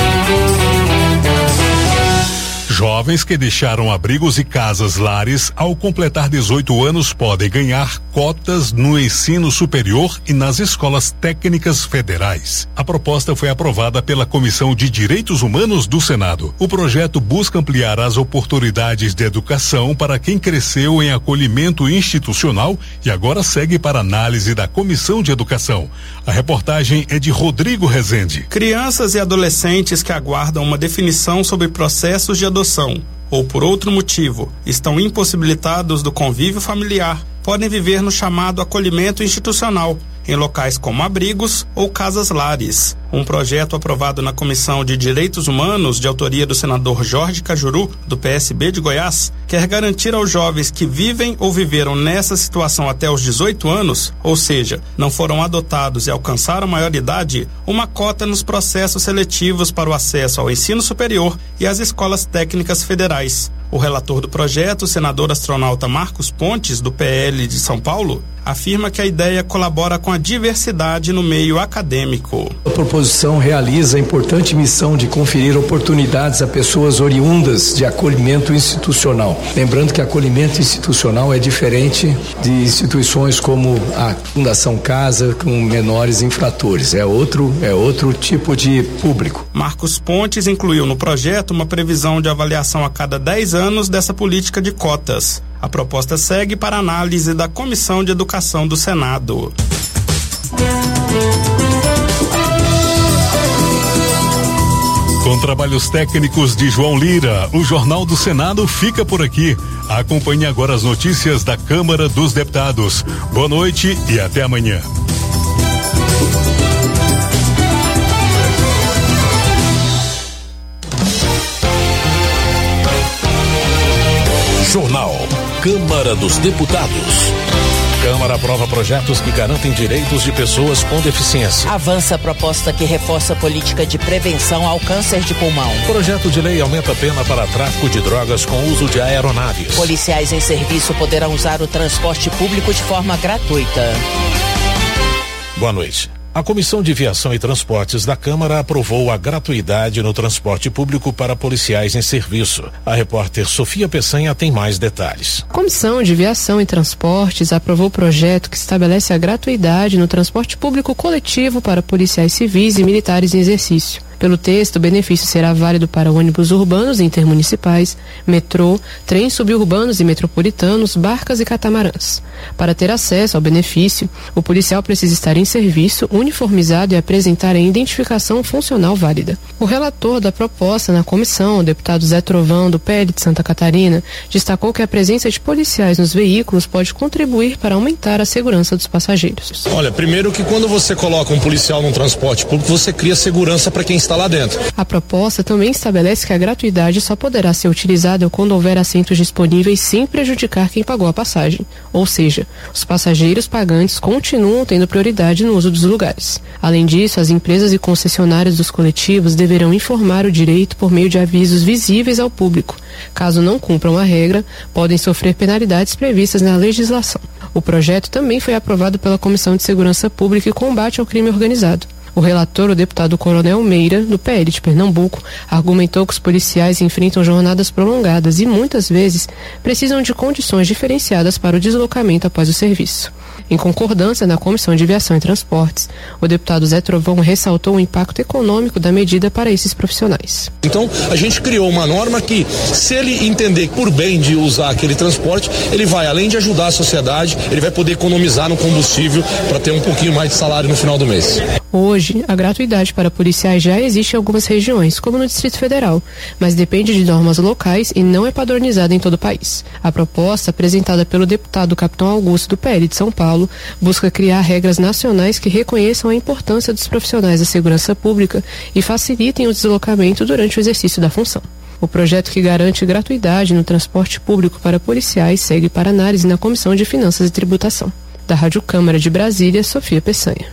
Speaker 4: Jovens que deixaram abrigos e casas lares ao completar 18 anos podem ganhar cotas no ensino superior e nas escolas técnicas federais. A proposta foi aprovada pela Comissão de Direitos Humanos do Senado. O projeto busca ampliar as oportunidades de educação para quem cresceu em acolhimento institucional e agora segue para análise da Comissão de Educação. A reportagem é de Rodrigo Rezende.
Speaker 14: Crianças e adolescentes que aguardam uma definição sobre processos de adoção ou por outro motivo estão impossibilitados do convívio familiar podem viver no chamado acolhimento institucional, em locais como abrigos ou casas lares. Um projeto aprovado na Comissão de Direitos Humanos, de autoria do senador Jorge Cajuru, do PSB de Goiás, quer garantir aos jovens que vivem ou viveram nessa situação até os 18 anos, ou seja, não foram adotados e alcançaram maioridade, uma cota nos processos seletivos para o acesso ao ensino superior e às escolas técnicas federais. O relator do projeto, o senador astronauta Marcos Pontes, do PL de São Paulo, afirma que a ideia colabora com a diversidade no meio acadêmico.
Speaker 15: A proposição realiza a importante missão de conferir oportunidades a pessoas oriundas de acolhimento institucional. Lembrando que acolhimento institucional é diferente de instituições como a Fundação Casa com menores infratores. É outro tipo de público.
Speaker 14: Marcos Pontes incluiu no projeto uma previsão de avaliação a cada 10 anos dessa política de cotas. A proposta segue para análise da Comissão de Educação do Senado.
Speaker 4: Com trabalhos técnicos de João Lira, o Jornal do Senado fica por aqui. Acompanhe agora as notícias da Câmara dos Deputados. Boa noite e até amanhã.
Speaker 20: Jornal Câmara dos Deputados.
Speaker 16: Câmara aprova projetos que garantem direitos de pessoas com deficiência.
Speaker 17: Avança a proposta que reforça a política de prevenção ao câncer de pulmão.
Speaker 16: Projeto de lei aumenta a pena para tráfico de drogas com uso de aeronaves.
Speaker 17: Policiais em serviço poderão usar o transporte público de forma gratuita.
Speaker 16: Boa noite. A Comissão de Viação e Transportes da Câmara aprovou a gratuidade no transporte público para policiais em serviço. A repórter Sofia Peçanha tem mais detalhes.
Speaker 18: A Comissão de Viação e Transportes aprovou o projeto que estabelece a gratuidade no transporte público coletivo para policiais civis e militares em exercício. Pelo texto, o benefício será válido para ônibus urbanos e intermunicipais, metrô, trens suburbanos e metropolitanos, barcas e catamarãs. Para ter acesso ao benefício, o policial precisa estar em serviço, uniformizado e apresentar a identificação funcional válida. O relator da proposta na comissão, o deputado Zé Trovão, do PL de Santa Catarina, destacou que a presença de policiais nos veículos pode contribuir para aumentar a segurança dos passageiros.
Speaker 19: Olha, primeiro que quando você coloca um policial num transporte público, você cria segurança para quem está lá dentro.
Speaker 18: A proposta também estabelece que a gratuidade só poderá ser utilizada quando houver assentos disponíveis sem prejudicar quem pagou a passagem. Ou seja, os passageiros pagantes continuam tendo prioridade no uso dos lugares. Além disso, as empresas e concessionárias dos coletivos deverão informar o direito por meio de avisos visíveis ao público. Caso não cumpram a regra, podem sofrer penalidades previstas na legislação. O projeto também foi aprovado pela Comissão de Segurança Pública e Combate ao Crime Organizado. O relator, o deputado Coronel Meira, do PL de Pernambuco, argumentou que os policiais enfrentam jornadas prolongadas e, muitas vezes, precisam de condições diferenciadas para o deslocamento após o serviço. Em concordância na Comissão de Viação e Transportes, o deputado Zé Trovão ressaltou o impacto econômico da medida para esses profissionais.
Speaker 19: Então, a gente criou uma norma que, se ele entender por bem de usar aquele transporte, ele vai, além de ajudar a sociedade, ele vai poder economizar no combustível para ter um pouquinho mais de salário no final do mês.
Speaker 18: Hoje, a gratuidade para policiais já existe em algumas regiões, como no Distrito Federal, mas depende de normas locais e não é padronizada em todo o país. A proposta, apresentada pelo deputado Capitão Augusto do PL de São Paulo, busca criar regras nacionais que reconheçam a importância dos profissionais da segurança pública e facilitem o deslocamento durante o exercício da função. O projeto, que garante gratuidade no transporte público para policiais, segue para análise na Comissão de Finanças e Tributação. Da Rádio Câmara de Brasília, Sofia Peçanha.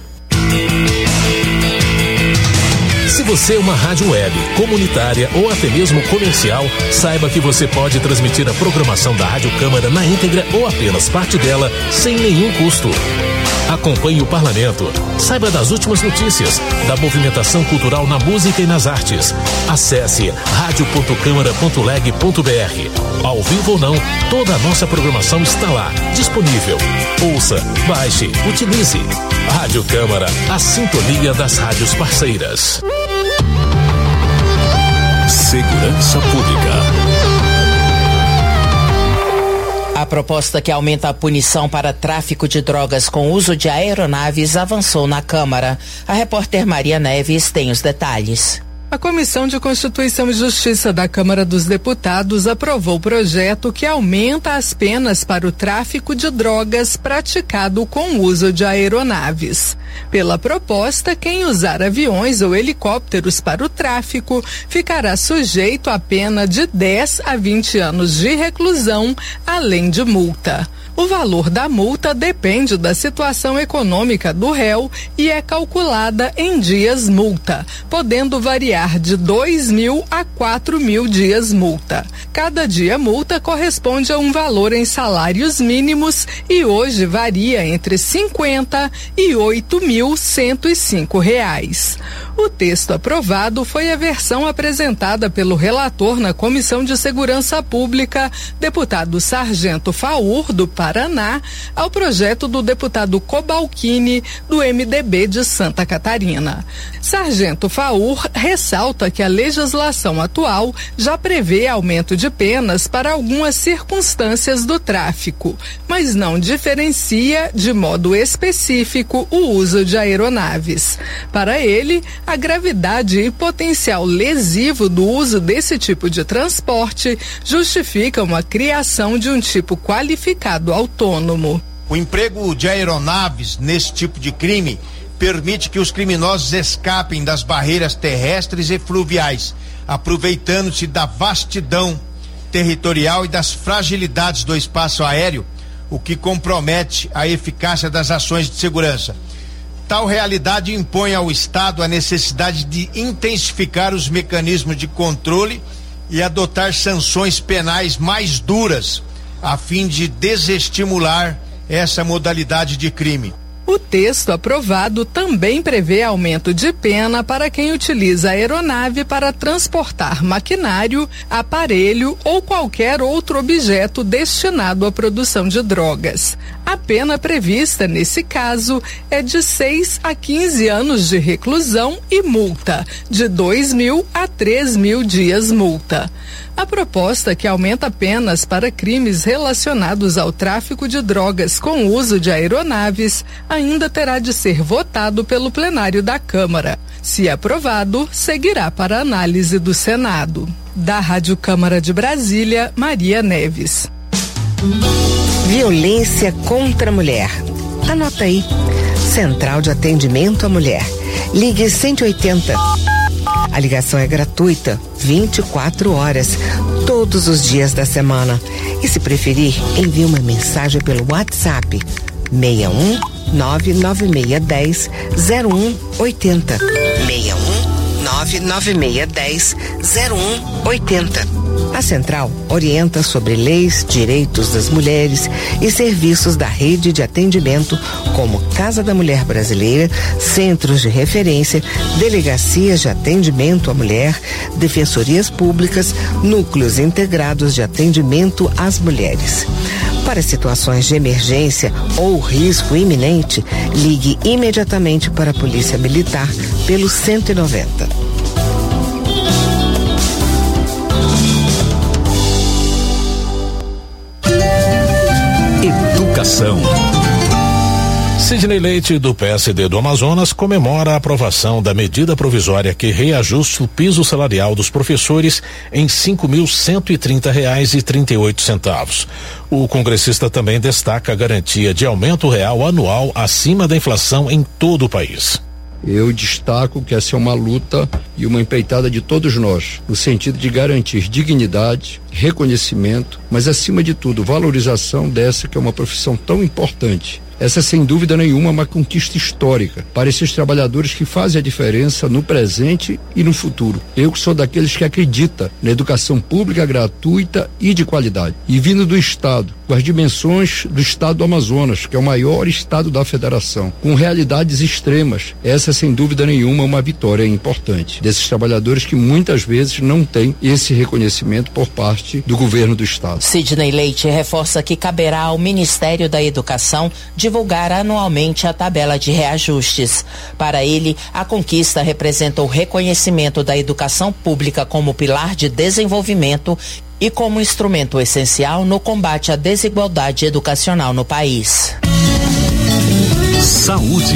Speaker 16: Se você é uma rádio web, comunitária ou até mesmo comercial, saiba que você pode transmitir a programação da Rádio Câmara na íntegra ou apenas parte dela sem nenhum custo. Acompanhe o parlamento, saiba das últimas notícias, da movimentação cultural na música e nas artes. Acesse radio.câmara.leg.br. Ao vivo ou não, toda a nossa programação está lá, disponível. Ouça, baixe, utilize. Rádio Câmara, a sintonia das rádios parceiras.
Speaker 20: Segurança Pública.
Speaker 17: A proposta que aumenta a punição para tráfico de drogas com uso de aeronaves avançou na Câmara. A repórter Maria Neves tem os detalhes.
Speaker 1: A Comissão de Constituição e Justiça da Câmara dos Deputados aprovou o projeto que aumenta as penas para o tráfico de drogas praticado com o uso de aeronaves. Pela proposta, quem usar aviões ou helicópteros para o tráfico ficará sujeito a pena de 10 a 20 anos de reclusão, além de multa. O valor da multa depende da situação econômica do réu e é calculada em dias multa, podendo variar de 2.000 a 4.000 dias multa. Cada dia multa corresponde a um valor em salários mínimos e hoje varia entre R$50 e R$8.105. O texto aprovado foi a versão apresentada pelo relator na Comissão de Segurança Pública, deputado Sargento Faur, do Paraná, ao projeto do deputado Cobalcini, do MDB de Santa Catarina. Sargento Faur ressalta que a legislação atual já prevê aumento de penas para algumas circunstâncias do tráfico, mas não diferencia de modo específico o uso de aeronaves. Para ele, a gravidade e potencial lesivo do uso desse tipo de transporte justificam a criação de um tipo qualificado autônomo.
Speaker 5: O emprego de aeronaves nesse tipo de crime permite que os criminosos escapem das barreiras terrestres e fluviais, aproveitando-se da vastidão territorial e das fragilidades do espaço aéreo, o que compromete a eficácia das ações de segurança. Tal realidade impõe ao Estado a necessidade de intensificar os mecanismos de controle e adotar sanções penais mais duras, a fim de desestimular essa modalidade de crime.
Speaker 1: O texto aprovado também prevê aumento de pena para quem utiliza a aeronave para transportar maquinário, aparelho ou qualquer outro objeto destinado à produção de drogas. A pena prevista nesse caso é de 6 a 15 anos de reclusão e multa, de 2.000 a 3.000 dias multa. A proposta, que aumenta penas para crimes relacionados ao tráfico de drogas com uso de aeronaves, ainda terá de ser votado pelo plenário da Câmara. Se aprovado, seguirá para análise do Senado. Da Rádio Câmara de Brasília, Maria Neves.
Speaker 6: Violência contra a mulher. Anota aí. Central de Atendimento à Mulher. Ligue 180. A ligação é gratuita, 24 horas, todos os dias da semana. E se preferir, envie uma mensagem pelo WhatsApp 61 99610 0180. 61 99610 0180. A Central orienta sobre leis, direitos das mulheres e serviços da rede de atendimento, como Casa da Mulher Brasileira, centros de referência, delegacias de atendimento à mulher, defensorias públicas, núcleos integrados de atendimento às mulheres. Para situações de emergência ou risco iminente, ligue imediatamente para a Polícia Militar pelo 190.
Speaker 20: Educação.
Speaker 16: Sidney Leite, do PSD do Amazonas, comemora a aprovação da medida provisória que reajusta o piso salarial dos professores em R$ 5.130,38. O congressista também destaca a garantia de aumento real anual acima da inflação em todo o país.
Speaker 2: Eu destaco que essa é uma luta e uma empreitada de todos nós, no sentido de garantir dignidade, reconhecimento, mas acima de tudo, valorização dessa que é uma profissão tão importante. Essa, sem dúvida nenhuma, é uma conquista histórica para esses trabalhadores que fazem a diferença no presente e no futuro. Eu que sou daqueles que acredita na educação pública gratuita e de qualidade. E vindo do Estado, com as dimensões do Estado do Amazonas, que é o maior estado da federação, com realidades extremas, essa, sem dúvida nenhuma, é uma vitória importante desses trabalhadores que muitas vezes não têm esse reconhecimento por parte do governo do Estado.
Speaker 17: Sidney Leite reforça que caberá ao Ministério da Educação divulgar anualmente a tabela de reajustes. Para ele, a conquista representa o reconhecimento da educação pública como pilar de desenvolvimento e como instrumento essencial no combate à desigualdade educacional no país.
Speaker 16: Saúde.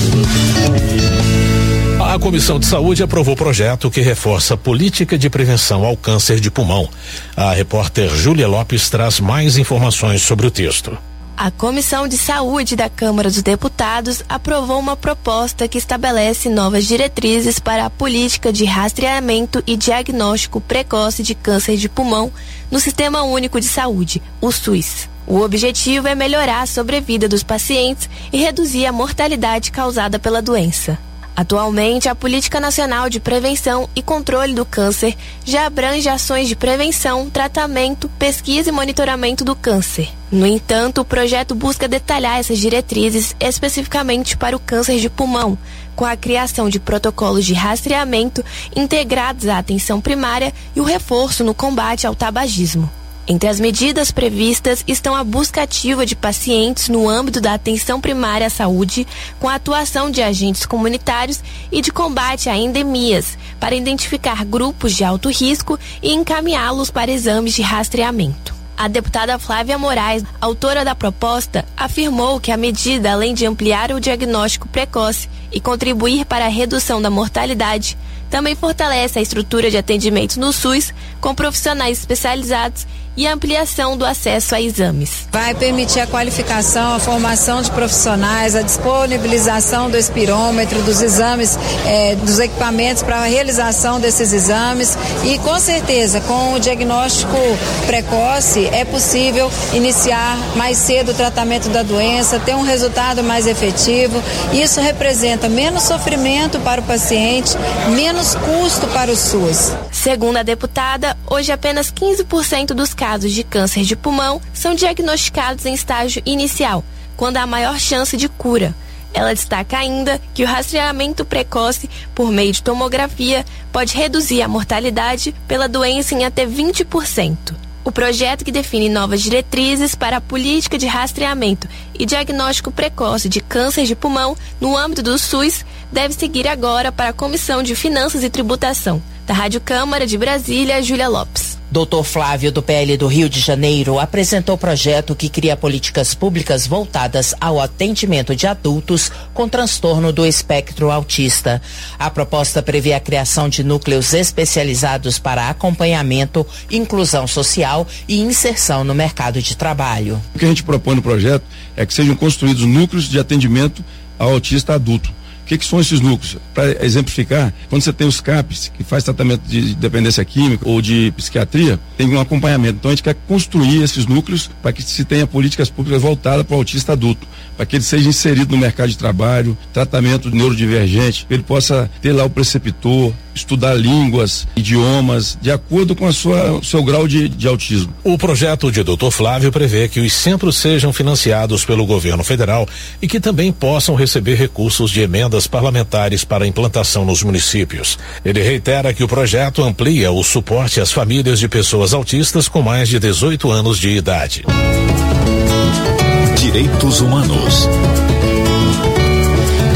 Speaker 16: A Comissão de Saúde aprovou o projeto que reforça a política de prevenção ao câncer de pulmão. A repórter Júlia Lopes traz mais informações sobre o texto.
Speaker 7: A Comissão de Saúde da Câmara dos Deputados aprovou uma proposta que estabelece novas diretrizes para a política de rastreamento e diagnóstico precoce de câncer de pulmão no Sistema Único de Saúde, o SUS. O objetivo é melhorar a sobrevida dos pacientes e reduzir a mortalidade causada pela doença. Atualmente, a Política Nacional de Prevenção e Controle do Câncer já abrange ações de prevenção, tratamento, pesquisa e monitoramento do câncer. No entanto, o projeto busca detalhar essas diretrizes especificamente para o câncer de pulmão, com a criação de protocolos de rastreamento integrados à atenção primária e o reforço no combate ao tabagismo. Entre as medidas previstas estão a busca ativa de pacientes no âmbito da atenção primária à saúde, com a atuação de agentes comunitários e de combate a endemias, para identificar grupos de alto risco e encaminhá-los para exames de rastreamento. A deputada Flávia Moraes, autora da proposta, afirmou que a medida, além de ampliar o diagnóstico precoce e contribuir para a redução da mortalidade, também fortalece a estrutura de atendimento no SUS, com profissionais especializados e a ampliação do acesso a exames.
Speaker 9: Vai permitir a qualificação, a formação de profissionais, a disponibilização do espirômetro, dos exames, dos equipamentos para a realização desses exames e, com certeza, com o diagnóstico precoce, é possível iniciar mais cedo o tratamento da doença, ter um resultado mais efetivo. Isso representa menos sofrimento para o paciente, menos custo para o SUS.
Speaker 7: Segundo a deputada, hoje apenas 15% dos casos de câncer de pulmão são diagnosticados em estágio inicial, quando há maior chance de cura. Ela destaca ainda que o rastreamento precoce por meio de tomografia pode reduzir a mortalidade pela doença em até 20%. O projeto, que define novas diretrizes para a política de rastreamento e diagnóstico precoce de câncer de pulmão no âmbito do SUS, deve seguir agora para a Comissão de Finanças e Tributação. Da Rádio Câmara de Brasília, Júlia Lopes.
Speaker 17: Dr. Flávio, do PL do Rio de Janeiro, apresentou o projeto que cria políticas públicas voltadas ao atendimento de adultos com transtorno do espectro autista. A proposta prevê a criação de núcleos especializados para acompanhamento, inclusão social e inserção no mercado de trabalho.
Speaker 2: O que a gente propõe no projeto é que sejam construídos núcleos de atendimento ao autista adulto. O que são esses núcleos? Para exemplificar, quando você tem os CAPs, que faz tratamento de dependência química ou de psiquiatria, tem um acompanhamento. Então a gente quer construir esses núcleos para que se tenha políticas públicas voltadas para o autista adulto, para que ele seja inserido no mercado de trabalho, tratamento neurodivergente, ele possa ter lá o preceptor, estudar línguas, idiomas, de acordo com o seu grau de autismo.
Speaker 16: O projeto de Dr. Flávio prevê que os centros sejam financiados pelo governo federal e que também possam receber recursos de emendas parlamentares para a implantação nos municípios. Ele reitera que o projeto amplia o suporte às famílias de pessoas autistas com mais de 18 anos de idade.
Speaker 20: Direitos Humanos.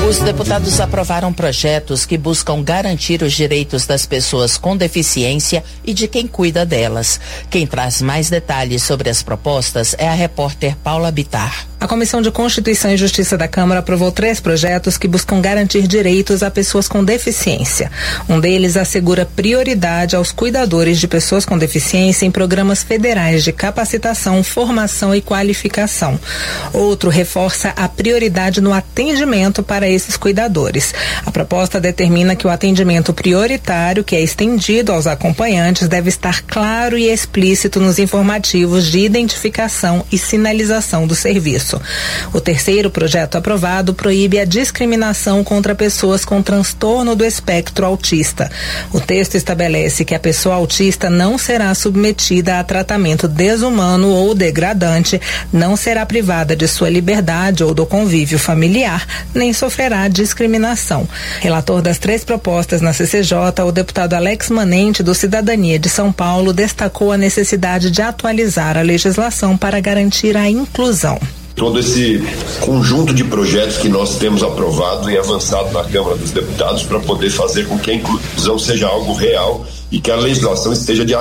Speaker 17: Os deputados aprovaram projetos que buscam garantir os direitos das pessoas com deficiência e de quem cuida delas. Quem traz mais detalhes sobre as propostas é a repórter Paula Bittar.
Speaker 3: A Comissão de Constituição e Justiça da Câmara aprovou 3 projetos que buscam garantir direitos a pessoas com deficiência. Um deles assegura prioridade aos cuidadores de pessoas com deficiência em programas federais de capacitação, formação e qualificação. Outro reforça a prioridade no atendimento para esses cuidadores. A proposta determina que o atendimento prioritário, que é estendido aos acompanhantes, deve estar claro e explícito nos informativos de identificação e sinalização do serviço. O terceiro projeto aprovado proíbe a discriminação contra pessoas com transtorno do espectro autista. O texto estabelece que a pessoa autista não será submetida a tratamento desumano ou degradante, não será privada de sua liberdade ou do convívio familiar, nem sofrerá discriminação. Relator das 3 propostas na CCJ, o deputado Alex Manente, do Cidadania de São Paulo, destacou a necessidade de atualizar a legislação para garantir a inclusão.
Speaker 21: Todo esse conjunto de projetos que nós temos aprovado e avançado na Câmara dos Deputados para poder fazer com que a inclusão seja algo real e que a legislação esteja de